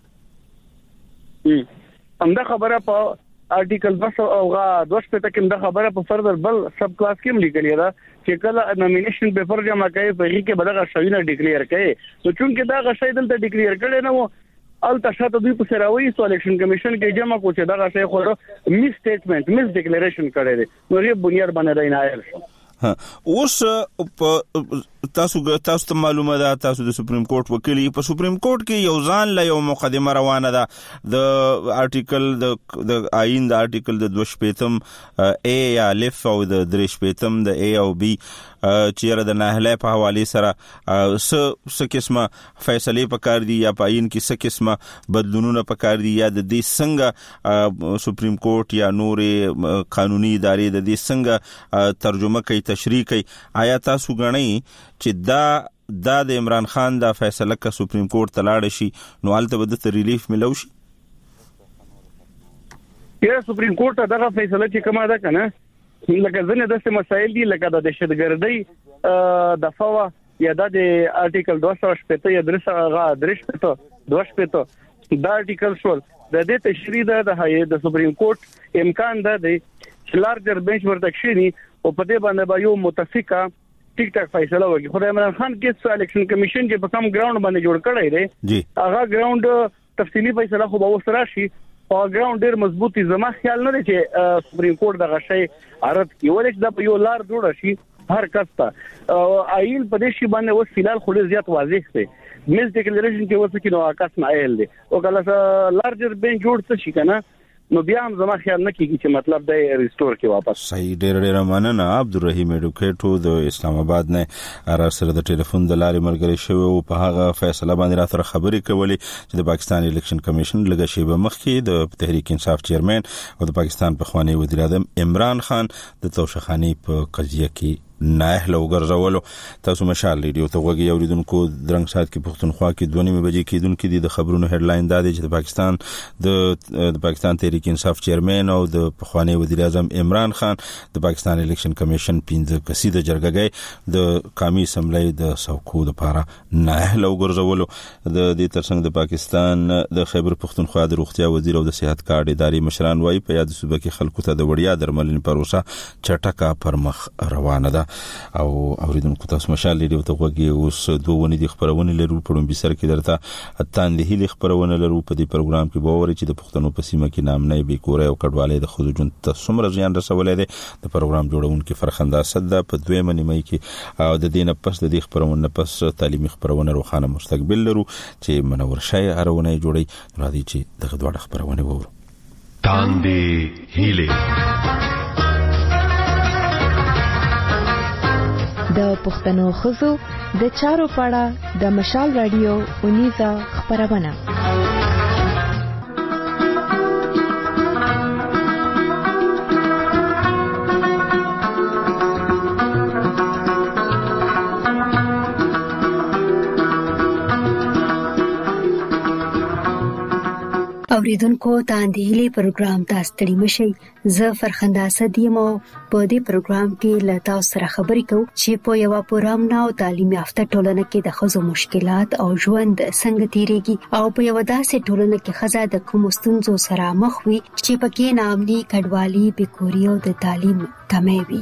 همدا خبره په ارټیکل دوه سوه او دوه شپږ کې دا خبره په فردر بل سب کلاس کې لیکلې ده چې کله نومینیشن پیپر جمع کوي په هغه کې بدغه شوینه ډیکلیئر کوي نو چونکه دا غشې دلته ډیکلیئر کړي نه وو ال تاسو دوی په سراوي سو الیکشن کمیشن کې جمع کو چې دا غشې خو میس سټیټمنټ میس ډیکلیریشن کړي دي نو یې بنیاد باندې دی نه آیل اوس تاسو تاسو ته معلومه ده تاسو د سپریم کورټ وکیل په سپریم کورټ کې یو ځان له یو مقدمه روانه ده د ارټیکل د د آئین د ارټیکل د دوه شپږم ا یا لف او د درې شپږم د ا او بي چیرې د ناهله په حواله سره س س قسمه فیصله پکار دي یا په آئین کې س قسمه بدلونونه پکار دي یا د دې څنګه سپریم کورټ یا نورې قانوني ادارې د دې څنګه ترجمه کوي تشریح کوي آیا تاسو غنئ چې دا دا د عمران خان دا فیصله کا سپریم کورټ ته لاړ شي نو البته به د ریلیف ملو شي؟ یا سپریم کورټ دغه فیصله چې کومه ده کنه لکه ځنه د مسایل دي لکه د دهشتګردۍ د فوا یا د ارټیکل دوه سوه شپږ یا درې سوه دوه شپږ دوه شپږ دا آرټیکل شول د دې تشریح د د سپریم کورټ امکان ده چې لارجر بنچ ورته شي او په دې باندې به یو متفقه ټیک ټاک فیصله وکړي. خدای عمران خان کې الیکشن کمیشن چې په کوم ګراوند باندې جوړ کړی دی هغه ګراوند تفصیلی فیصله خو به وسره شي او ګراوند ډیر مضبوطی زما خیال نه دی چې سپریم کورټ دغه شی عرض کوي ولې دا په یو لار جوړ شي هر کس ته آئین په دې شی باندې اوس فلال خو زیات واضح دی میز ډیکلریشن کې وڅ کې نو آکاس نه ایل دی او کله لارجر بنچ جوړ څه شي کنه نو بیا هم زما خیال نه کیږي چې مطلب دا ریسټور کې واپس. صحیح ډېر ډېر مننه. عبدالرحیم ایډوکیټو د اسلام آباد نه را سره د ټلیفون د لارې ملګری شوی او په هغه فیصله باندې را سره خبرې کولې چې د پاکستان الیکشن کمیشن لږه شیبه مخکې د تحریک انصاف چیرمن او د پاکستان پخوانی وزیر اعظم عمران خان د توشخانی په قضیه کې نه له وګرځولو. تاسو مشال ریډیو ته وګورئ اوریدونکو درنګ سات کې پښتونخوا کې دوه نیمه بجې کېدونکو د خبرونو هډلاین دا دی چې د پاکستان د د پاکستان تحریک انصاف چیرمن او د پخوانی وزیر اعظم عمران خان د پاکستان الیکشن کمیشن پنځه کسیده جرګه د قومي اسمبلی د سوکو لپاره نه له وګرځولو. د دې ترڅنګ د پاکستان د خیبر پښتونخوا د روغتیا وزیر او د صحت کارت ادارې مشران وايي په یاد صوبه کې خلکو ته د وړیا درملنې پروسه چټکه پر مخ روانه ده. او اوریدونکو تاسو مشال ریډیو ته وګورئ اوس دوه ونې د خبرونه لرو په ډومبي سر کې درته اتاند هلي خبرونه لرو په دې پروګرام کې باور چې د پښتنو په سیمه کې نامنۍ بیکوري او کډوالۍ د خود جون ته څومره زیان رسولای دي. د پروګرام جوړونکو فرخنده اسد په دویمه نیمه کې او د دینه پس د دې خبرونه پس تعلیمي خبرونه روخانه مستقبل لرو چې منور شای هرونه جوړي راځي چې دغه دوه خبرونه وورو. تاندې هلي د پښتنو خزو د چارو پاړه د مشال رادیو اونیزه خبرونه. اوریدونکو تاندېلی پروګرام تاسو ته مشي زه فرخنده اسد یم په دې پروګرام کې له تاسو سره خبرې کوم چې په یو پرامنا او تعلیم یافته ټولنه کې د ښځو مشکلات او ژوند څنګه تیریږي او په یو داسې ټولنه کې ښځه د کوم ستونزو سره مخ وي چې پکې ناامني کډوالي بیکوري او د تعلیم کمی وي.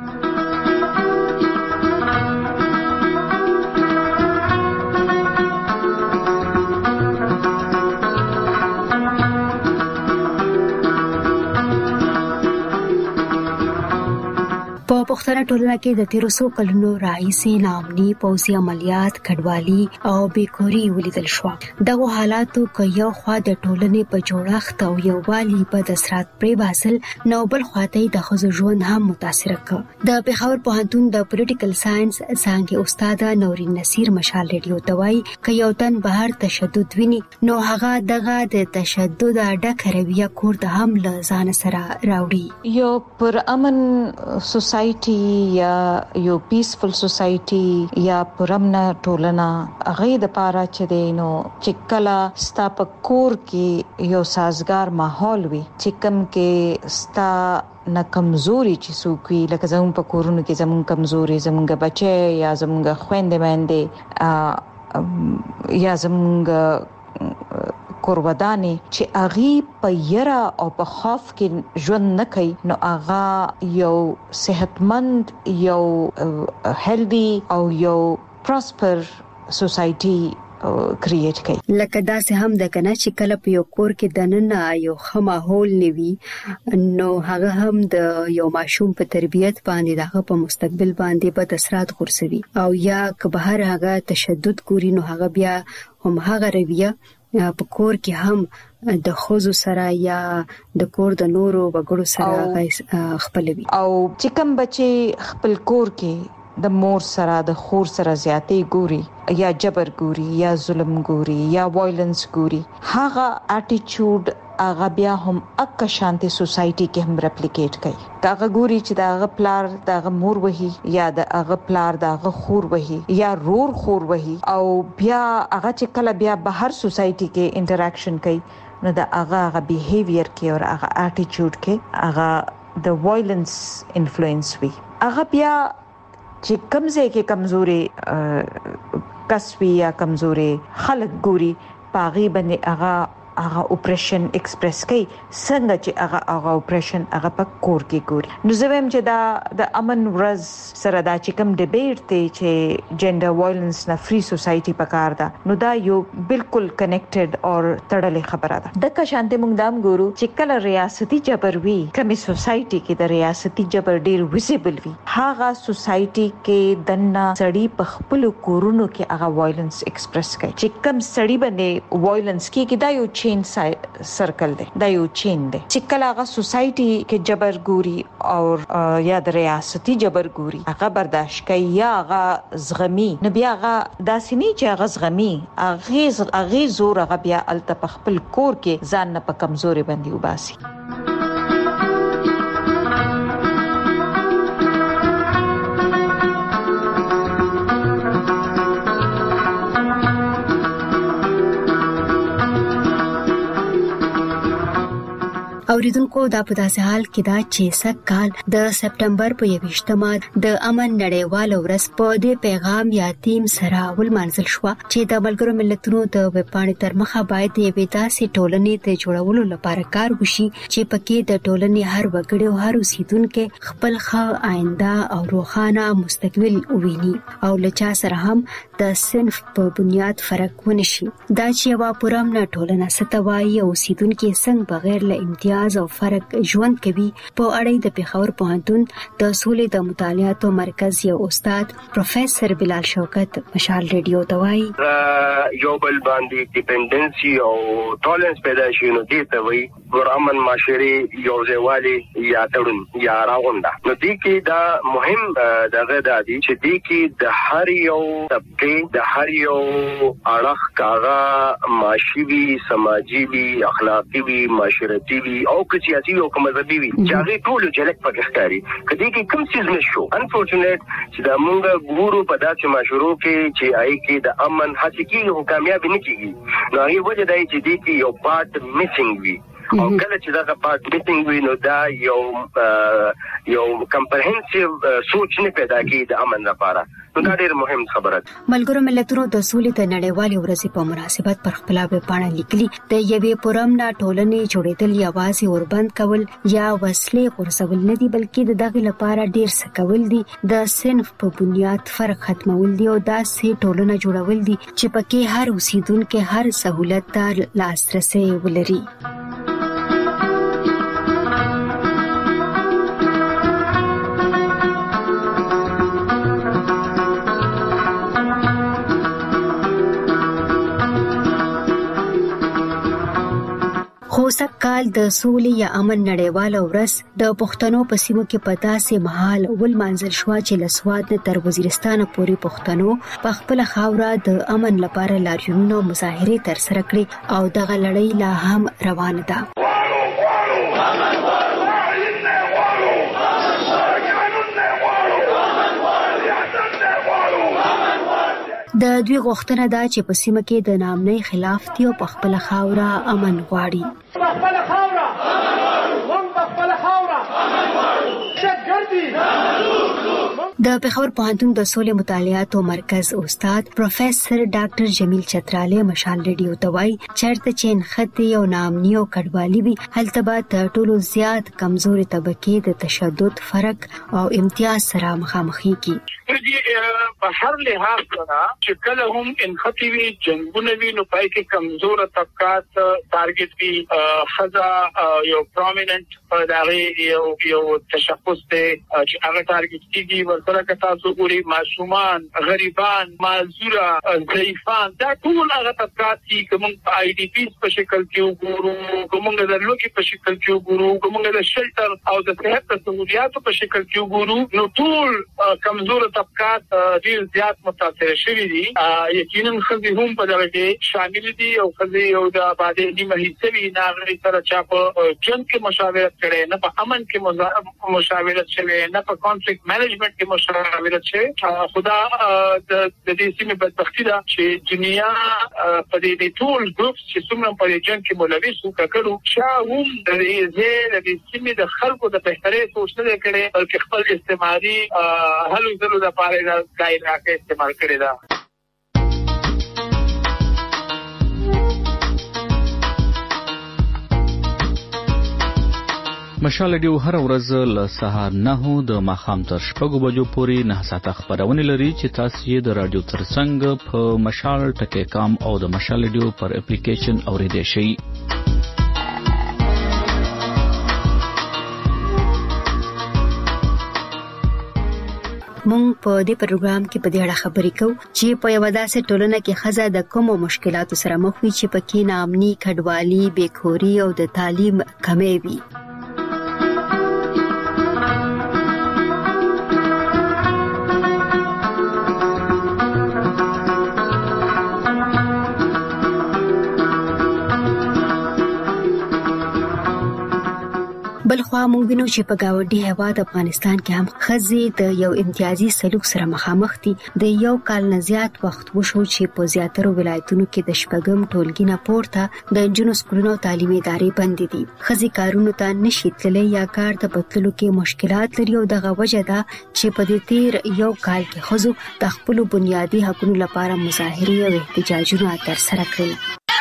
په پښتنه ټولنه کې د تیرو څو کلونو راهیسې ناامني پوځي عملیات کډوالي او بیکوري ولیدل شو. دغه حالاتو که یو خوا د ټولنې په جوړښت او یووالي په د اثرات پرې باسل نو بل خواته د ښځو ژوند هم متاثر کړ. د پېښور پوهنتون د پولیټیکل ساينس څانګې استاد نورین نصیر مشال ریډیو ته وایي که یو تن بهر تشدد ویني نو هغه دغه د تشدد ډکه رویه کور ته هم له ځان سره راوړي. یو پر امن سوسایټي یا یو پیسفل سوسایټي یا پرمنه ټولنه هغه د پاره چې دینو چې کلا ستا په کور کې یو سازگار ماحول وي چې کم کې ستا نه کمزوري چې سوکوي لکه زموږ په کورونو کې زموږ کمزوري زموږ بچي یا زموږ خويندې باندې یا زموږ کوروداني چې اغي په یرا او په خوف کې ژوند نه کوي نو اغا یو صحتمند یو هیلدی او یو پراسپر سوسایټي کریټ کوي. لکه دا سه هم د کنه چې کله په یو کور کې دننه یو ښه ماحول نوي نو هغه هم د یو ماشوم په تربيت باندې دغه په مستقبل باندې په اثرات غورځوي او یا که بهر هغه تشدد ګوري نو هغه بیا هم هغه رویه په کور کې هم د خوځو سره یا د کور د نورو وګړو سره خپلوي او چې کوم بچي خپل کور کې د مور سره د خور سره زیاتې ګوري یا جبر ګوري یا ظلم ګوري یا وایلنس ګوري هغه اټیټیوډ هغه بیا هم اکه شانتي سوسایټي کې هم ریپلیکیټ کوي. هغه ګوري چې دا هغه پلار دا هغه مور وهي یا دا هغه پلار دا هغه خور وهي یا رور خور وهي او بیا هغه چې کله بیا بهر سوسایټي کې انټریکشن کوي نو دا هغه هغه بیهیویر کې او هغه اټیټیوډ کې هغه د وایلنس انفلوئنس وي. هغه بیا چې کمزې کې کمزوري کسوي یا کمزوري خلک ګوري پاغي باندې هغه هغه اپریشن ایکسپریس کوي څنګه چې هغه هغه اپریشن هغه په کور کې ګوري. نو زویم چې دا د امن ورځ سره دا چې کوم ډیبیټ دی چې جنډر وایلنس نه فری سوسايټي پکار ده نو دا یو بالکل کنیکټډ اور تړلې خبره ده. د که شانته موږ دام ګورو چې کله ریاستي جبر وی کومي سوسايټي کې د ریاستي جبر ډیر ویزیبل وی هغه سوسايټي کې دنه سړی په خپل کورونو کې هغه وایلنس ایکسپریس کوي چې کوم سړی باندې وایلنس کې کې دا یو چین سرکل دی دا یو چین دی چې کله هغه سوسايټي کې جبر ګوري او یا د ریاستي جبر ګوري هغه برداشت کوي یا هغه زغمي نو بیا هغه داسې نه چې هغه زغمي هغه هغه زور هغه بیا الته خپل کور کې ځان نه په کمزوري باندې وباسي. اوریدونکو دا په داسې حال کې دا چې سږ کال د سپټمبر په یویشتمه د امن نړیوال ورځ په دې پیغام یا تیم سره ولمانځل شو چې د ملګرو ملتونو د وپاڼې تر مخه باید یوې داسې ټولنې ته جوړولو لپاره کار وشي چې پکې د ټولنې هر وګړی او هر اوسیدونکو خپل ښه آینده او روښانه مستقبل وویني او لچا سره هم د صنف په بنیاد فرق ونشي. دا چې یو پرامنه ټولنه ستوي او اوسیدونکو څنګه بغیر له امتیاز او فرق ژوند کوي په اړه د پیښور پوهنتون د سولې د مطالعاتو مرکز یو استاد پروفیسور بلال شوکت مشال ریډیو توای یو بل باندې ډیپندنسي او ټولنس پیدا شي نو دې ته وایي ګرامن معاشري یو ځوالي یا تړون یا راغونډه. نو دې کې دا مهم دغه د دې چې دې کې د هر یو طبقه د هر یو اړخ کاغه معاشي وي سماجي وي اخلاقي وي معاشرتي وي او که سیاسي او که مذهبي وي چې هغه ټول جلک پکې ښکاري. کدی کې کوم څه نشو انفورچونټ چې دا موږ ګورو په داسې مشورو کې چې آی کې د امن حقيقي او کامیاب نه کیږي. نو هغه وجه دی چې دې کې یو پارت میسنګ وي او کله چې دا پارت میسنګ وي نو دا یو یو کمپریهنسیو سوچ نه پیدا کیږي د امن لپاره. نو دا ډېر مهم خبره ده. ملګرو ملتونو د سولې د نړیوالې ورځې په مناسبت پر خپل ویبپاڼه لیکلي د یوې پرامنه ټولنې جوړېدل یوازې اوربند کول یا وسلې غورځول نه دي بلکې د دغه لپاره ډېر څه کول دي. د صنف په بنیاد فرق ختمول دي او داسې ټولنه جوړول دي چې پکې هر اوسیدونکو هر سہولت ته لاسرسي ولري. خو سږ کال د سولې یا امن نړیواله ورځ د پښتنو په سیمو کې په داسې مهال ولمانځل شو چې له سوات نه تر وزیرستان پورې پښتنو په خپل خاوره د امن لپاره لاریونونه او مظاهرې ترسره کړې او دغه لړۍ لا هم روانه ده. د دوی غوښتنه ده چې په سیمه کې د نامنۍ خلاف دي او په خپل خاوره امن غواړي. په خپل خاوره امن غواړو، موږ په خپل خاوره امن غواړو. د پیښور پوهنتون د سولې مطالعاتو مرکز استاد پروفیسور ډاکټر جمیل چتراله مشال ریډیو توای چرته چې نختی او نامنۍ او کډوالي وي هلته به تر ټولو زیات کمزوري طبقې د تشدد فرق او امتیاز سره مخامخ کیږي. په هر لحاظ سره چې کله هم انختی وي جنگونه وي نو پای کې کمزور طبقات ټارګټ وي. خزا یو پرومیننت دغه یو یو تشخص دی چې هغه ټارګټ کیږي. ورسره که تاسو ګورئ معصومان، غریبان، معذوره، ضعیفان دا ټول هغه طبقات چې کوم په آی ډی پیز په شکل کې وګورو، کوم د لوګي په شکل کې وګورو، کوم د شلټر او د صحت سہولیاتو په شکل کې وګورو نو ټول کمزور طبقات ډیر زیات متاثر شوي دي. یقینا خزي هم په دغه کې شامل دي او خزي یو د آبادی نیمه حصہ وی نه غوړي سره چا په جنگ کې مشاورت کړي، نه په امن کې مشاورت شوي، نه په کانفلیکټ مینجمنت کې مشاورت شوي. خدا د دې سیمې بدبختی ده چې دنیا په دې ټول ګروپ چې څومره په جنگ کې ملوث وکړو چا هم د دې د سیمې د خلکو د بهتري سوچ نه کړي بلکې خپل استعماري هلو ځلو د پاره دایره کې استعمال کړی دا. مشال ریډیو هر ورځ له سهار نه د ماښام تر شپږو بجو پورې نه ساعته خبرونه لري چې تاسو یې د رادیو ترڅنګ په مشال ټکی کام او د مشال ریډیو پر اپلیکیشن اوریدئ شئ. مونږ په دې پروګرام کې په دې اړه خبرې کوو چې په یو داسې ټولنه کې ښځه د کومو مشکلاتو سره مخ وي چې پکې ناامني، کډوالي، بیکوري او د تعلیم کمی وي. بلخوا موږ وینو چې په گاونډي هیواد افغانستان کې هم ښځې د یو امتیازي سلوک سره مخامخ دي. د یو کال نه زیات وخت وشو چې په زیاترو ولایتونو کې د شپږم ټولګي نه پورته د نجونو سکولونو او تعلیمي ادارې بندې دي. ښځې کارونو ته نشي تللی یا کار ته بتلو کې مشکلات لري او دغه وجه ده چې په دې تیر یو کال کې ښځو د خپل بنیادي حقوقو لپاره مظاهرې او احتجاجونه ترسره کړل.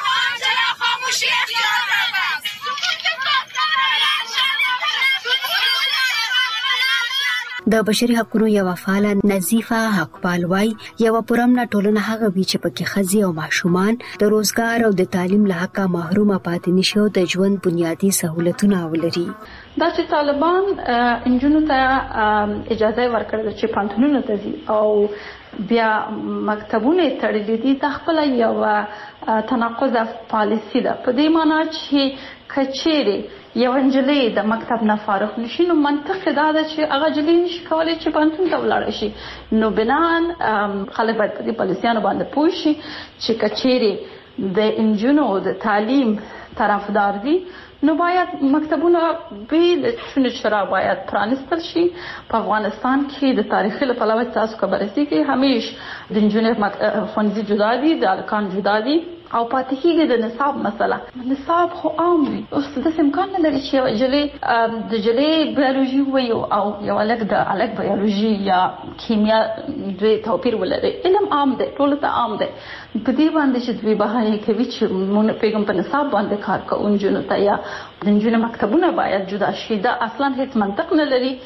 د بشري حقوقو یو فعال نظیفه حقپال وای یو پرمنه ټولنه هغه وی چې پکې ښځې او ماشومان د روزګار او د تعلیم له حقه محروم پاتې نشي او د ژوند بنیادی سہولتونه ولري. دا چې طالبان انجونو ته اجازه ورکړه چې پانتونونه ته ځي او بیا مکتبونه تړلې دي، د خپل یو تناقض پالیسی ده. په دې معنی چې کچېره یو انجلۍ د مکتب نه فارغ نشي نو منطق دا ده چې هغه جلې نشي کولای چې پانتون ته ولاړ شي. نو بنان خلک باید په دې پالیسیانو باندې پوه شي چې کچېره د انجونو د تعلیم طرفدار دي نو باید مکتبونه به شنو شرا باید پرانستل شي. په افغانستان کې د تاریخي لپاره تاسو خبرې دي کې همیش د انجونو ښوونځي جدا دي، د الکان جدا دي او پاتې کېږي د نصاب مسله. نصاب خو عام وي، اوس د امکان نه لري چې جلې د جلې بیولوژي وي او یو الګ د الګ بیولوژي یا کیمیا د توپیر ولري. علم عام دی، ټول ته عام دی. په دې باندې چې دوی بهانه کوي چې مونږ پیغام په نصاب باندې کار کوو انجونو ته یا د انجونو مکتبونه باید جدا شي، دا اصلا هیڅ منطق نه لري.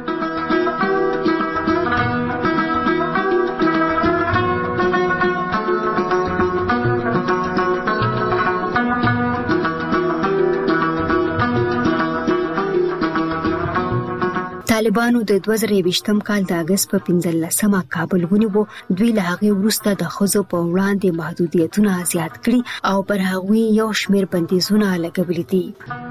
طالبانو د دوه زره یوویشتم کال د اگست په پنځلسمه کابل ونیو. دوی له هغه وروسته د ښځو په وړاندې محدودیتونه زیات کړي او پر هغوی یو شمېر بندیزونه لګولي دي.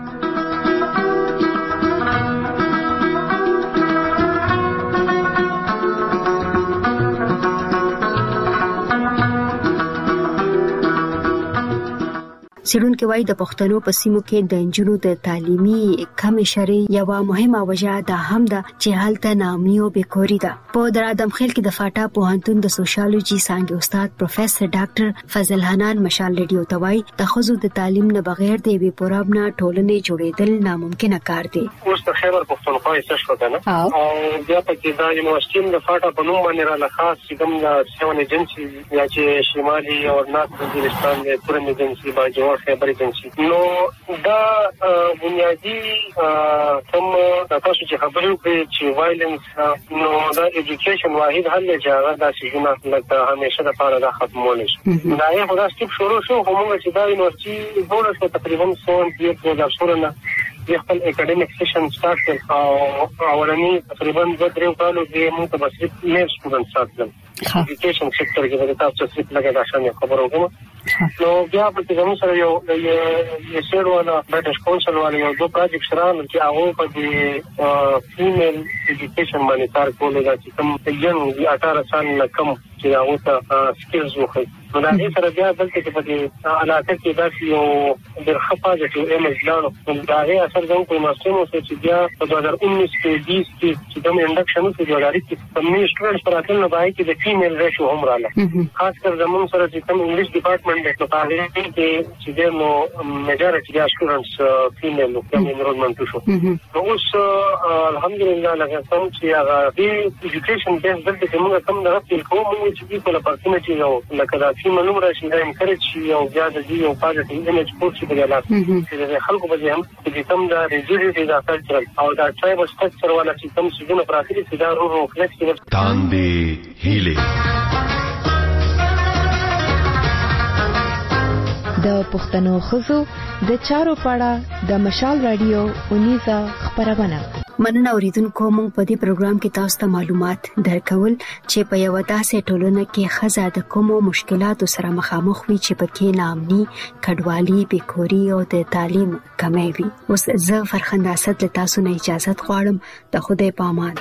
څېړونکي وايي د پښتنو په سیمو کې د نجونو د تعلیمي کمې شرې یوه مهمه وجه دا هم ده چې هلته ناامني او بیکوري ده. په در ادم خیل کې د فاټا پوهنتون د سوشالوجي څانګې استاد پروفیسور ډاکټر فضل حنان مشال ریډیو ته وايي د ښځو د تعلیم نه بغیر د یوې پرامنه ټولنې جوړېدل ناممکنه کار دی. اوس د خیبر پښتونخوا یې څه شو کنه او بیا پکې دا یونیورسيټي د فاټا په نوم باندې را لخاص چې کوم د سیون ایجنسی یا چې شمالي او نارت وزیرستان د پورن ایجنسی باندې خبرې کوي. نو دا بنیادی کوم تاسو چې خبرې وکړي چې وایلنس نو دا ایجوکیشن واحد حل دی چې هغه د سیجونه لکه همیشه د پاره د ختمول شي. دا یو خدای ستوب شروع شو هم چې دا یونیورسيټي جوړه شو تقریبا سون پیټ د افسرانه د خپل اکیډمیک سیشن سٹارټ او اولنی تقریبا د درو کالو د موږ په بسیط نه سټوډنټ ساتل ایجوکیشن سېکټر کې د تاسو څخه لګا دا شان خبرو کوم. نو بیا په دې موږ سره یو یو سیرو ولا برټش کونسل ولا یو دوه پروجیکټ سره چې هغه په دې فیمیل ایجوکیشن باندې کار کول دا چې کوم یو اټاره سال نه کم چې هغه ته سکلز وخی. نو دا هیڅ سره بیا دلته کې په دې علاقه کې دا یو د خپاجه چې ایم اس لانو دا هغه اثر ځم کوم ماسټر چې بیا په دوه هزار انیس کې بیس کې چې کوم انډکشن وکړ دوه هزار کې په می سټوډنټ پر اتل نه بای کې د فیمیل ریشو هم رااله. خاص کر زموږ سره چې کوم انګلیش ډپارټمنټ د مطالعه کې چې د نو میجارټي د سټوډنټس فیمیل نو کوم انرولمنت شو. نو اوس الحمدلله لکه څنګه چې هغه د ایجوکیشن بیس دلته موږ کوم نه راځي کوم چې په لپاره چې یو لکه چې معلوم راشي دا انکریج شي او بیا د دې یو پازیټیو ایمیج پوسټ کړي لاله چې خلکو به هم چې کوم دا ریجیډیټي دا کلچر او دا ټرایبل سټرکچر ولا چې کوم څه نه پراخري چې دا ورو ورو فلیکسیبل تاندې هیله د پښتنو خزو د چارو پاړه د مشال رادیو اونیزه خبرونه مننه اوریدونکو موږ په دې پروګرام کې تاسو ته معلومات درکول چې په یو داسې ټولنه کې خزه د کومو مشکلاتو سره مخامخ وي چې پکې نامني کډوالي بیکوري او د تعلیم کمی وي. اوس زه فرخنده اسد له تاسو نه اجازه غواړم. د خدای په امان.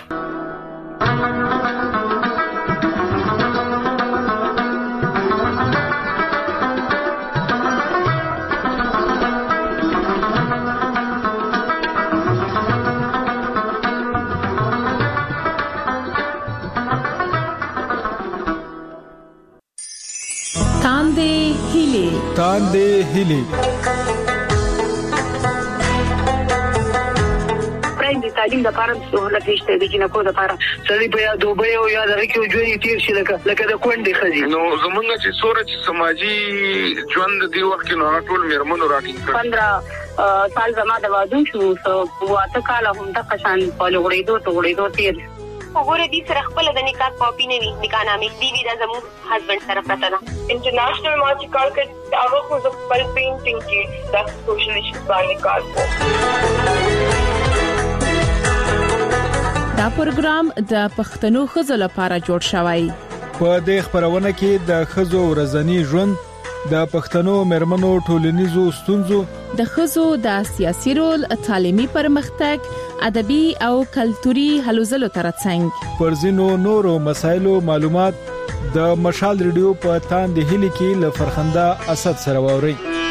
تاندې هیلې پرایم تعلیم د پاره سہولت نشته د جنکو د پاره سړي په یاد دوبه او یاد راکې ژوند تیر شي لکه لکه د کونډې خزي نو زمونږ چې سورج سماجی ژوند دی وخت کې نو ټول میرمنو راټینګ کړ پندرہ سال زما د وادو شو سو واته کال هم د قشان په لغړې دوه لغړې دوه تیر وګوره دې سره خپل د نکاح کاپی نه وي نکاح نامې دی وی دا زمو هسبند سره پراته ده. انټرنیشنل ما چې کار کوي هغه خو د خپل پینټینګ کې د سوشل ایشوز باندې کار کوي. دا پروګرام د پښتنو خزو لپاره جوړ شوی. په دې خبرونه کې د خزو ورځنی ژوند، د پښتنو مرمنو ټولنیزو ستونزو، د خزو د سیاسي رول، تعلیمي پرمختګ، ادبي او کلتوري هلو ځلو ترڅنګ پر ځینو نورو مسایلو معلومات د مشال ریډیو په تاندې هیلې کې له فرخنده اسد سره ووري.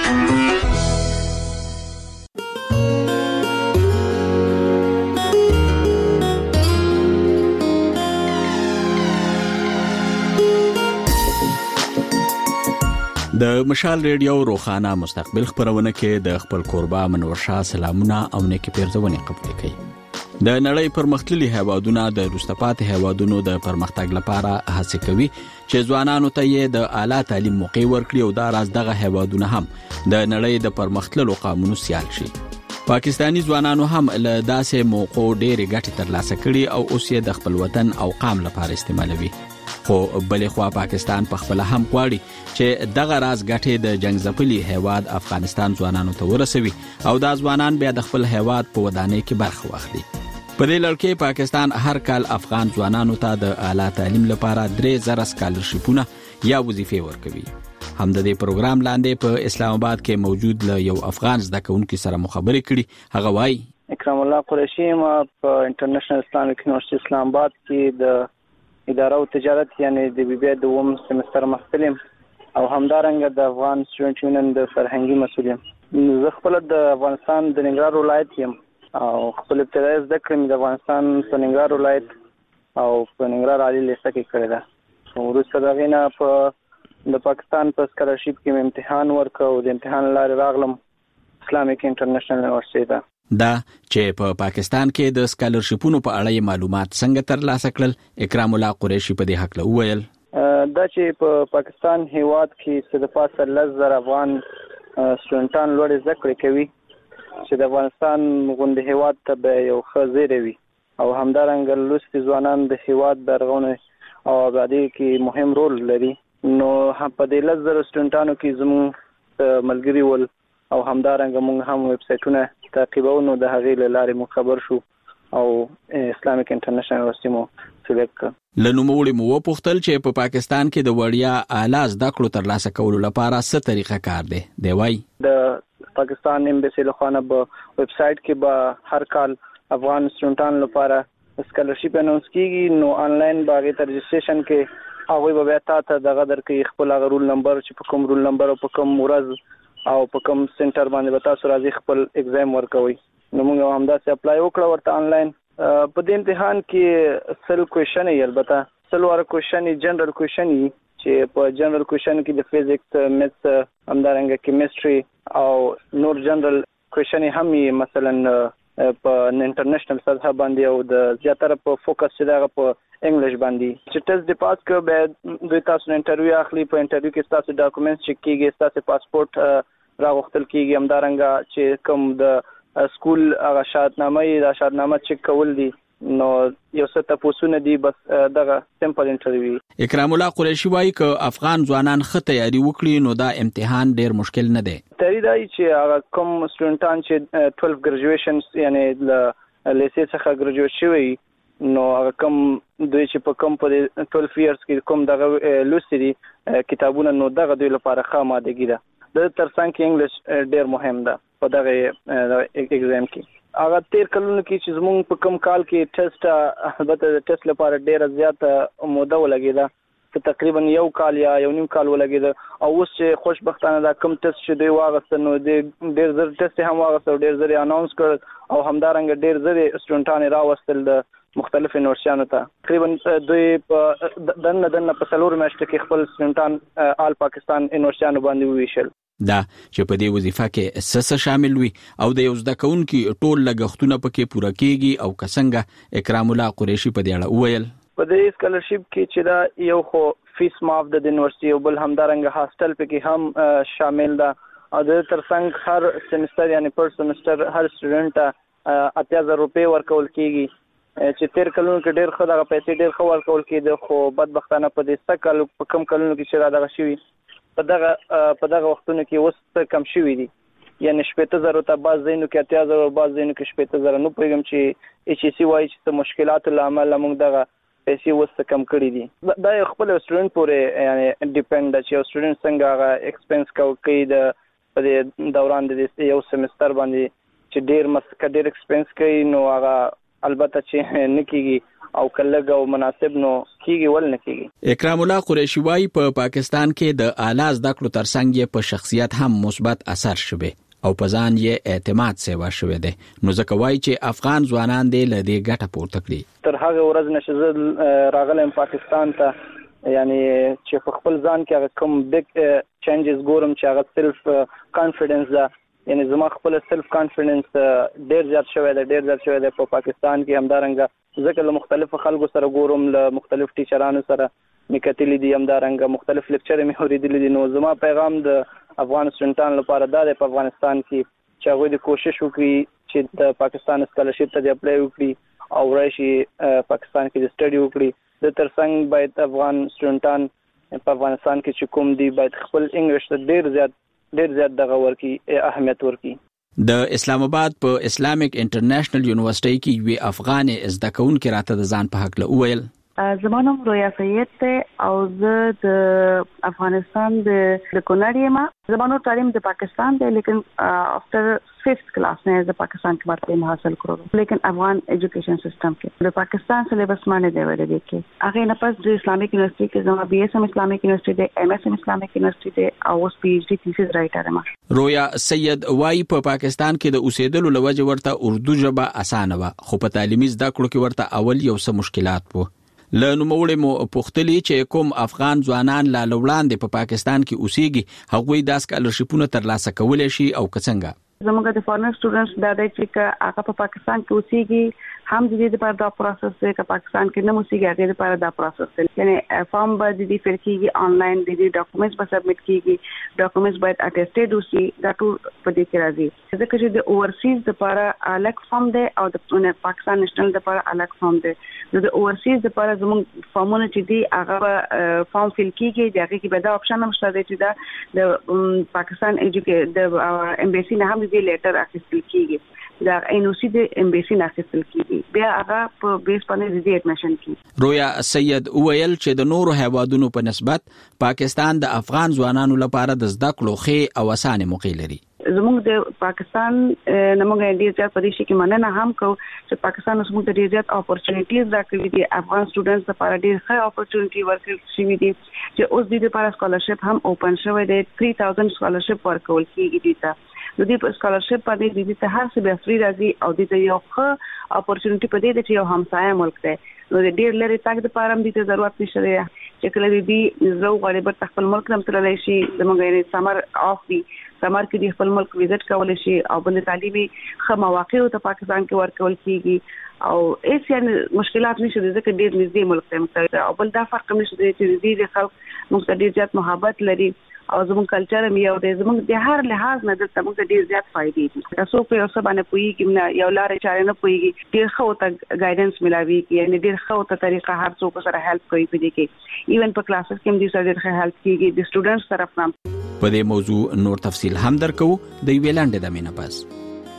د مشال ریډیو روخانه مستقبل خبرونه کې د خپل قربا منور شاه سلامونه او نیکی پیرزونه قبول کړي. د نړۍ پرمختللي هیوادونه د روستپات هیوادونو د پرمختګ لپاره هڅه کوي چې ځوانانو ته یې د اعلی تعلیم موقع ورکړي او دا راز دغه هیوادونه هم د نړۍ د پرمختللو قانونو سیال شي. پاکستانی ځوانانو هم له داسې موقعو ډېرې ګټې ترلاسه کړي او اوس یې د خپل وطن او قام لپاره استعمالوي. خو بلې خوا پاکستان په خپل هم غواړي چې دغه راز ګټې د جنگ ځپلي هیواد افغانستان ځوانانو ته ورسوي او دا ځوانان بیا د خپل هیواد په ودانۍ کې برخه واخلي. په دې لړ کې پاکستان هر کال افغان ځوانانو ته د اعلی تعلیم لپاره درې زره سکالرشیپونه یا وظیفې ورکوي. هم د دې پروګرام لاندې په اسلام آباد کې موجود ل یو افغان زده کوونکي سره مخابره کړي. هغه وايي اکرام الله قریشی ما په انټرنیشنل اسلامک یونیورسيټي اسلام آباد کې د اداره او تجارت یعنی د بی بی د ووم سمستر محتلم او همدارنګه د افغان سټوډنټ یونین د فرهنګي مسؤل یم. زه خپل د افغانستان د ننګرهار ولایت یم او خپل ابتدایي زده کړې د افغانستان په ننګرهار ولایت او په ننګرهار عالی لیسه کې کړې ده. وروسته د هغې نه په د پاکستان په سکالرشیپ کې مې امتحان ورکړ او د امتحان لارې راغلم اسلامک انټرنیشنل یونیورسيټي ته. دا چې په پا پاکستان کې د سکالرشیپونو په اړه معلومات څنګه ترلاسه کړل، اکرام الله قریشی په دې حق له وویل. دا چې په پا پاکستان هیواد کې څه د پاسه لس زره افغان سټوډنټان لوړې زده کړې کوي چې د افغانستان غونډې هیواد ته به یو ښه زیری وي او همدارنګه لوستي ځوانان د هیواد د رغونې او آبادۍ کې مهم رول لري. نو په دې لس زره سټوډنټانو کې زموږ ملګري ول او همدارنګه موږ هم ویب سایټونه تعقیبو. نو د هغې له لارې مو خبر شو او اسلامک انټرنیشنل یونیورسيټي مو سلیکټ کړ. له نوموړي مو وپوښتل چې په پاکستان کې د وړیا اعلی زده کړو ترلاسه کولو لپاره څه طریقه کار دی. دی وايي د پاکستان ایمبیسي له خوا به ویب سایټ کې به هر کال افغان سټوډنټانو لپاره سکالرشیپ اناونس کیږي. نو آنلاین به هغې ته رجسټریشن کې هغوی به بیا تا ته دغه درکوي خپل هغه رول نمبر چې په کوم رول نمبر او په کوم ورځ او په کوم سنټر باندې به تاسو راځي خپل اگزام ورکوي. نو موږ همداسې اپلای وکړه ورته آنلاین. په دې امتحان کې سل کوېشن یې البته سل واره کوېشن یې جنرال کوېشن یي چې په جنرال کوېشن کې د فزیکس، میتس، همدارنګه کیمستري او نور جنرال کوېشن یې هم یي مثلا په انټرنیشنل سطح باندې او د زیاتره په فوکس چې دغه په انګلیش باندې چې ټیسټ دی پاس کړ به دوی تاسو نه انټرویو اخلي په انټرویو کې تاسو ډاکومېنټس چک کیږي تاسو پاسپورت راغختل کیږي همدارنګه چې کوم د سکول هغه شهادتنامه د شهادتنامه چک کول دي نو یو څه تاسو دي بس دغه سمپل انټرویو. اکرام الله قریشي وایي ک افغان ځوانان ښه تیاری وکړي نو دا امتحان ډیر مشکل نه دی. تیاری دی چې هغه کوم سټوډنټان چې twelve ګریجویشن یعنی ل لیسې څخه ګریجویټ شوی نو هغه کوم دوی چې په کوم په twelve ایرز کې کوم دغه لوسري کتابونه نو دغه دوی لپاره ښه مادهګي ده. د ترڅنګ کې انګلیش ډیر مهم ده په دغه ایگزام کې. هغه تیر کلونو کې چې زموږ په کم کال کې ټیسټ البته د ټیسټ لپاره ډیره زیاته موده ولګیده چې تقریبا یو کال یا یو نیم کال ولګیده او اوس چې خوشبختانه دا کم ټیسټ چې دوی واغسته نو د ډیر زر ټیسټ هم واغسته ډیر زر اناونس کړ او همدارنګه ډیر زر سټوډنټان راوستل د مختلف یونیورسيانو ته. تقریبا دوی په دنه دنه په څلور میاشتو کې خپل سټوډنټان آل پاکستان یونیورسيانو باندې وویشل. دا چې په دې وظیفه کې سس شامل وي او د یو زده کوونکي ټول لګښتونه پکې پوره کیږي او کسنګ اکرام الله قریشي په دې اړه وویل. په دې سکالرشپ کې چې دا یو خو فیس معاف د یونیورسيټي او بل همدارنګه هاستل پکې هم شامل ده او د ترڅنګ هر سیمستر یعنی پر سیمستر هر سټوډنټ اتیا زره روپے ورکول کیږي چې تیر کلونو کې ډېر ښه دغه پیسې ډېر ښه ورکول کېده خو بدبختانه په دې څه کال په کم کلونو کې چې را دغه شوي په دغه په دغه وختونو کې اوس کم شوي دي یعنی شپېته زره ته بعض ځایونو کې اتیا زره بعض ځایونو کې شپېته زره نو پوهېږم چې ایچ ای سی وایي چې د مشکلاتو له امله موږ دغه پیسې اوس کم کړي دي. دا یو خپل سټوډنټ پورې یعنی ډیپینډ ده چې یو سټوډنټ څنګه هغه ایکسپنس کوي د په دې دوران د یو سیمستر باندې چې ډېر مسکه ډېر ایکسپنس کوي نو هغه البته چې نکېږي او کلګ او مناسب نو کیږي ول نکېږي. اکرام الله قریشي وایي په پا پاکستان کې د اعلی زده کړو ترڅنګ په شخصیت هم مثبت اثر شوه او په ځان یې اعتماد سیوا شوه دی نو ځکه وایي چې افغان ځوانان دې له دې ګټه پورته کړي. تر هغه ورځ نشزل راغلم پاکستان ته یعنی چې په خپل ځان کې کوم بیگ چینجز ګورم چې هغه سلف کانفیډنس ده یعنی زما خپل سلف کانفیډنس ډیر زیات شوی دی ډیر زیات شوی دی په پاکستان کې همدارنګه ځکه له مختلفو خلکو سره ګورم له مختلف ټیچرانو سره میکتلی دي همدارنګه مختلف لیکچر مې اوریدلي دي نو زما پیغام د افغان سټوډنټانو لپاره دا دی په افغانستان کې چې هغوی د کوشش وکړي چې د پاکستان سکالرشپ ته د اپلای وکړي او راشي پاکستان کې د سټډي وکړي د ترڅنګ باید افغان سټوډنټان په افغانستان کې چې کوم دي باید خپل انګلیش ته ډیر زیات ډیر زیات دغه ورکی اهمیت ورکی. د اسلام آباد په اسلامیک انټرنیشنل یونیورسيټي کې یو افغان زده کوونکی راته د ځان په حق له وویل. زمونږ رویا سید ته او زه د افغانستان د د کونړ یم. زمونږ تعلیم د پاکستان دی لیکن افټر ففتھ کلاس نه د پاکستان کې مرتبه حاصل کړو لیکن افغان ایجوکیشن سیستم کې د پاکستان سلیبس باندې دی ویل دي کې هغه نه پس د اسلامیک یونیورسيټي کې زما بي اس ام اسلامیک یونیورسيټي دی ایم اس ام اسلامیک یونیورسيټي او اوس پی ایچ ډی تھیسس رائټر یم. رویا سید وايي په پاکستان کې د اوسېدلو لوجه ورته اردو ژبه اسانه و خو په تعلیمي زده کړو کې ورته اول یو څه مشکلات وو. له نوموړې مو پوښتلي چې کوم افغان ځوانان لا وړاندې په پاکستان کې اوسېږي هغوی د سکالرشپونو ترلاسه کولی شي او که څنګه. زموږ د فارنر سټوډنټس دا دی چې هغه په پاکستان کې اوسېږي هم د دې لپاره دا پروسس دی چې پاکستان کې نه اوسېږي هغه لپاره دا پروسس دی یعنی فارم به د دې فل کېږي انلاین د دې ډاکومېنټس به سبمټ کېږي ډاکومېنټس باید اټیسټډ اوسي دا ټول په دې کې راځي. ځکه چې د اوورسیز لپاره الګ فارم دی او د پاکستان نېشنل لپاره الګ فارم دی. نو د اوورسیز لپاره زموږ فارمونه چې دی هغه فارم فل کېږي د هغه کې به دا اپشن هم شته چې دا د پاکستان ایجوکیشن د امبیسي نه هم د لیټر اخیستل کېږي دا ان او سی د امبیسي نه اخیستل کېږي بیا هغه په بیس باندې د اډمیشن کېږي. رویا سید وویل چې د نورو هیوادونو په نسبت پاکستان د افغان ځوانانو لپاره د زده کړو ښې او اسانه موقع لري. زموږ د پاکستان نمونږ ډیر زیات پدې شي کې مننه هم کو چې پاکستان اوس موږ ډیر زیات اپورچونټیز راکړي دي افغان سټوډنټس لپاره ډیر ښه اپورچونټي ورکړل شوې دي چې اوس د دې لپاره سکالرشپ هم اوپن شوی دی three thousand سکالرشپ ورکول کېږي دي ته د دې په سکالرشپ باندې د دې ته هر څه به فری راځي او د دې یو ښه اپورچونټي پدې دی چې یو همسایه ملک دی نو د ډیر لري تاګ د پارم دي ته ضرورت نشته چې کله دې زو غړي بر خپل ملک نم تللی شي زموږ یې سمر اف وی سمر کې د خپل ملک وزټ کول شي او بل تعلیمي خه مواقع ته پاکستان کې ورکول کیږي او هیڅ یعنی مشکلات نشي ځکه ډېر نږدې ملک ته مختلف او بل دا فرق نشي چې دې خلک موږ ته ډېر زیات محبت لري او زموږ کلچر هم یو دی زموږ د هر لحاظ نه د موږ ته ډېر زیات فائدې دي تاسو په اوسه باندې پوي کې یو لارې چارې نه پويږي ډېر ښه ته ګایډنس ملاوي کې یعنی ډېر ښه ته طریقه هر څوک سره هیلپ کوي په دې کې ایون په کلاسز کې هم دې سره ډېر هیلپ کیږي د سټوډنټس طرف نه. په دې موضوع نور تفصیل هم درکو د ویلاندې د مینه پاس.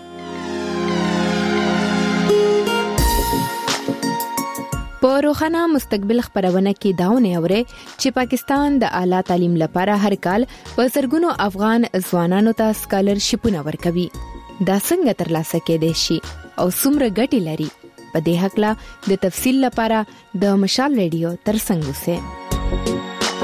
په روښانه مستقبل خبرونه کې داونه اوري چې پاکستان د اعلی تعلیم لپاره هر کال په زرګونو افغان ځوانانو ته سکالرشپونه ورکوي. دا څنګه ترلاسه کېدای شي او څومره ګټې لري؟ په دې حق لا د تفصیل لپاره د مشال ریډیو ترڅنګ اوسئ.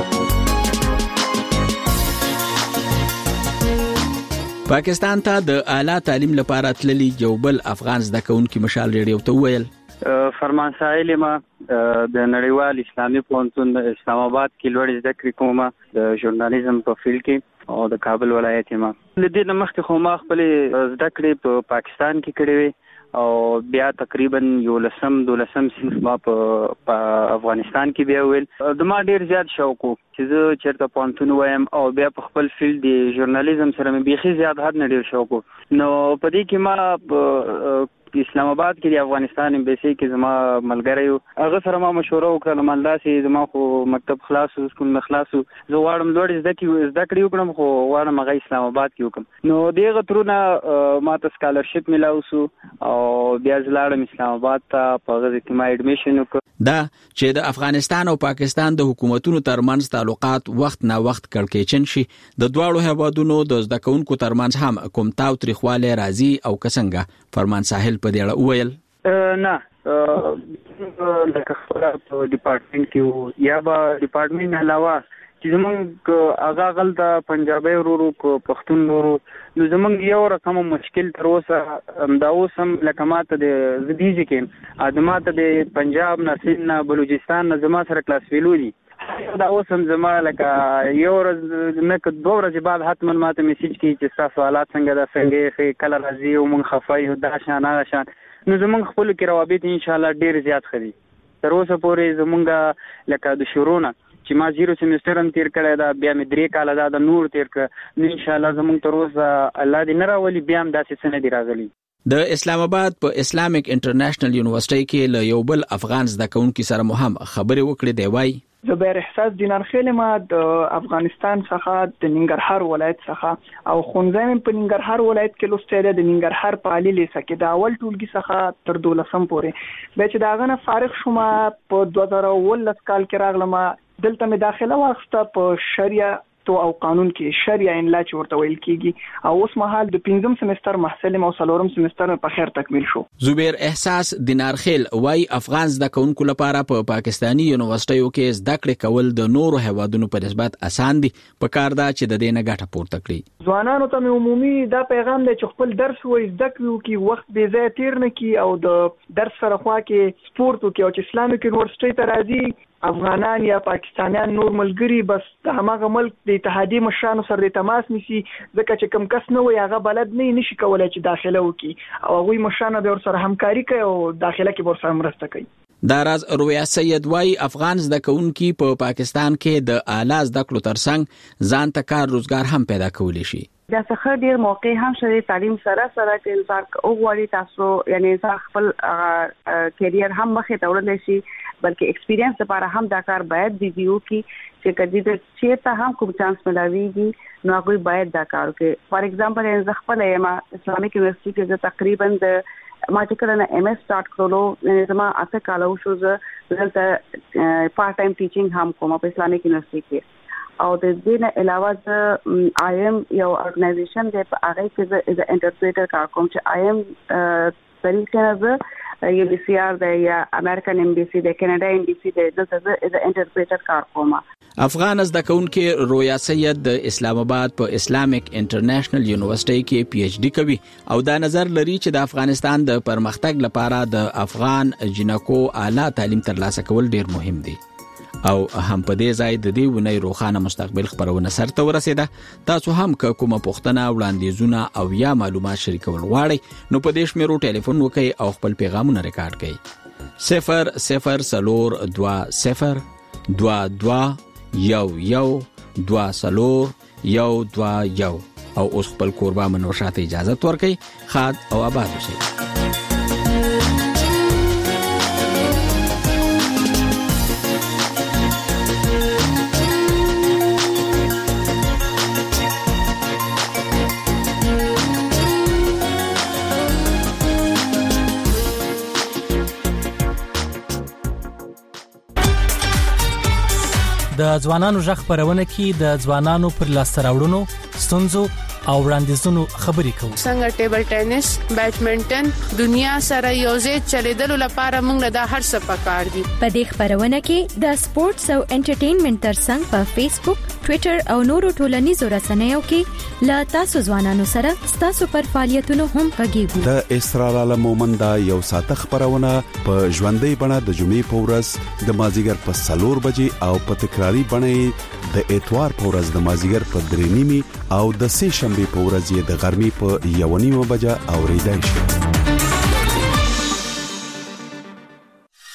پاکستان ته د اعلی تعلیم لپاره تللی یو بل افغان زده کوونکي مشال ریډیو ته ویل فرمان سائل ما د نړیوال اسلامي پوهنتون اسلام آباد کې لوړ زده کړې کوم د ژورنالیزم په فیلډ کې او د کابل ولایت ما د دې مخکې خو ما خپل زده کړې په پاکستان کې کړې وې او بیا تقریبا یو لسم دولسم صنف ما په افغانستان کې بیا ویل د ما ډیر زیات شوق چې زه چیرته پوهنتون وایم او بیا په خپل فیلډ د ژورنالیزم سره مې بيخي زیات حد نه ډیر شوق نو په دې کې ما اسلام آباد کې د افغانستان امبیسي کې زما ملګری یو هغه سره ما مشوره وکړه مالداسي زما خو مکتب خلاص او سکول مخلاص زه واړم لوړ زده کې زده کړې وکړم خو واړم هغه اسلام آباد کې وکم نو دغه ترونه ما ته سکالرشپ ملاو سو او بیا زلاړم اسلام آباد ته په هغه کې ما اډمیشن وکړ. دا چې د افغانستان او پاکستان د حکومتونو ترمنځ تعلقات وخت نه وخت کړکېچن شي د دواړو هیوادونو د زده کوونکو ترمنځ هم کوم تاو تریخواله راځي او کسنګه فرمان ساحل په دې اړه ویل نه لکه خپل په ډپارټمنټ کې یا با ډپارټمنټ علاوه چې زمونږ هغه غلطه پنجابي ورورو کو پښتون ورورو نو زمونږ یو رقم مشکل تر اوسه دا اوس هم لکه ماته د زديږي کې ادماته د پنجاب نه سین نه بلوچستان نه زما سره کلاس ویلو دي دا اوس هم زما لکه یو ورځ نه که دوه ورځې بعد حتما ماته میسج کوي چې تاسو حالات څنګه دا څنګه کله راځي او مونږ خفای هو دا شان هغه شان نو زمونږ خپل کې روابط ان شاء الله ډیر زیات خري تر اوسه پورې زمونږ لکه د شروع چې ما زیرو سیمستر هم تیر کړی دا بیا مې درې کاله دا د نور تیر کړ ان شاء الله زمونږ تر اوسه الله دې نه راولي بیا هم داسې څه نه دی راغلي. د اسلام آباد په اسلامیک انټرنیشنل یونیورسيټي کې له یو بل افغان زده کوونکي سره مهم خبرې وکړې دی وای زبیر احساس دینار خیل ما د افغانستان څخه د ننګرهار ولایت څخه او خونځم په ننګرهار ولایت کې لوستل د ننګرهار په علي لیسه کې د اول ټولګي څخه تر دولسم پورې به چې داغه نه فارغ شوم په دوه زره ولس کال کې راغلم دلته مې داخله واخسته په شریعه تو او قانون کې شریعه ان لا چې ورته ویل کیږي او اوس مهال د پنځم سمستر محصل مو څلورم سمستر په خیر تکمیل شو. زبیر احساس دینار خیل وای افغان زده کوونکو لپاره په پاکستانی یونیورسيټیو کې زده کړې کول د نورو هیوادونو په نسبت اسان دي په کار دا چې د دې نه ګټه پورته کړي. ځوانانو ته عمومي دا پیغام دی چې خپل درس وای زده کړو کې وخت به ځای تیر نه کی او د درس سره خوا کې سپورت او کې اسلامي یونیورسيټي ته راځي افغانان یا پاکستانیان نور ملګری بس د هغه ملک د اتحادیه مشرانو سره د تماس نیسي ځکه چې کم کس نه وي هغه بلد نه نشي کولای چې داخله وکړي او هغه مشرانو به ور سره همکاري کوي او داخله کې ور سره مرسته کوي. داراز رویا سید وای افغان زده کوونکي په پاکستان کې د اعلی زده کړو ترڅنګ ځان ته کار روزګار هم پیدا کولی شي. دا څخه ډیر موقع هم شری تعلیم سره سره چې انسان اوغوري تاسو یعنی انسان خپل کیریئر هم مخه ته وړل شي بلکې ایکسپیرینس لپاره هم دا کار باید دی دیو کی چې کدی د چیرته هم کوم چانس ملاويږي نو هغه باید دا کار وکړي. فار ایگزامپل ان خپل ما اسلامیک یونیورسيټي کې تقریبا د ما چې کله نه ایم اس سٹارټ کړلو زما اته کالو شو زه دلته پارت ټایم ټیچینګ هم کوم په اسلامیک یونیورسيټي کې او د دې نه علاوه د آی ایم یو ارګنایزیشن دی په هغه کې د انټرپریټر کار کوم چې آی ایم طریقې نه یو بي سي آر دی یا امریکن ایمبیسی دی کینیډا ایمبیسی دی دلته د انټرپریټر کار کوم. افغان زده کوونکي رویا سید د اسلام آباد په اسلامیک انټرنیشنل یونیورسيټي کې پی ایچ ډي کوي او دا نظر لري چې د افغانستان د پرمختګ لپاره د افغان جنکو اعلی تعلیم ترلاسه کول ډیر مهم دي. او هم په دې ځای د دې ونې روخانه مستقبل خبرونه سره ورسیده. تاسو هم کومه پوښتنه وړاندیزونه او یا معلومات شریکول غواړئ نو په دې شمیرو ټلیفون وکړئ او خپل پیغامونه ریکارډ کړئ. صفر صفر صفر دوا صفر دوا دوا یو یو دوا صفر یو دوا یو او اوس خپل قربا منوشات اجازه ورکړئ. خاد او آباد اوسئ. د ځوانانو ژغ خبرونه کې د ځوانانو پر لاسته راوړنو ستونزو او وړاندیزونو خبرې کوو. څنګه ټیبل ټینس، بیډمنټن دنیا سره یوځای چلیدلو لپاره موږ له هر څه پکار دي. په دې خبرونه کې د سپورتس او انټرټینمنټ ترڅنګ په فیسبوک، ټوئیټر او نورو ټولنیزو رسنیو کې لا تاسو ځوانانو سره تاسو پر فعالیتونو هم غږیږو. د اسرار عالم مومندا یو ساته خبرونه په ژوندۍ بڼه د جمعې په ورځ د مازیګر په سلور بجې او په تکراری بڼه د اتوار په ورځ د مازیګر په درې نیمه او د سه شنبه په ورځ د غرمې په یو نیمه بجه اوریدای شي.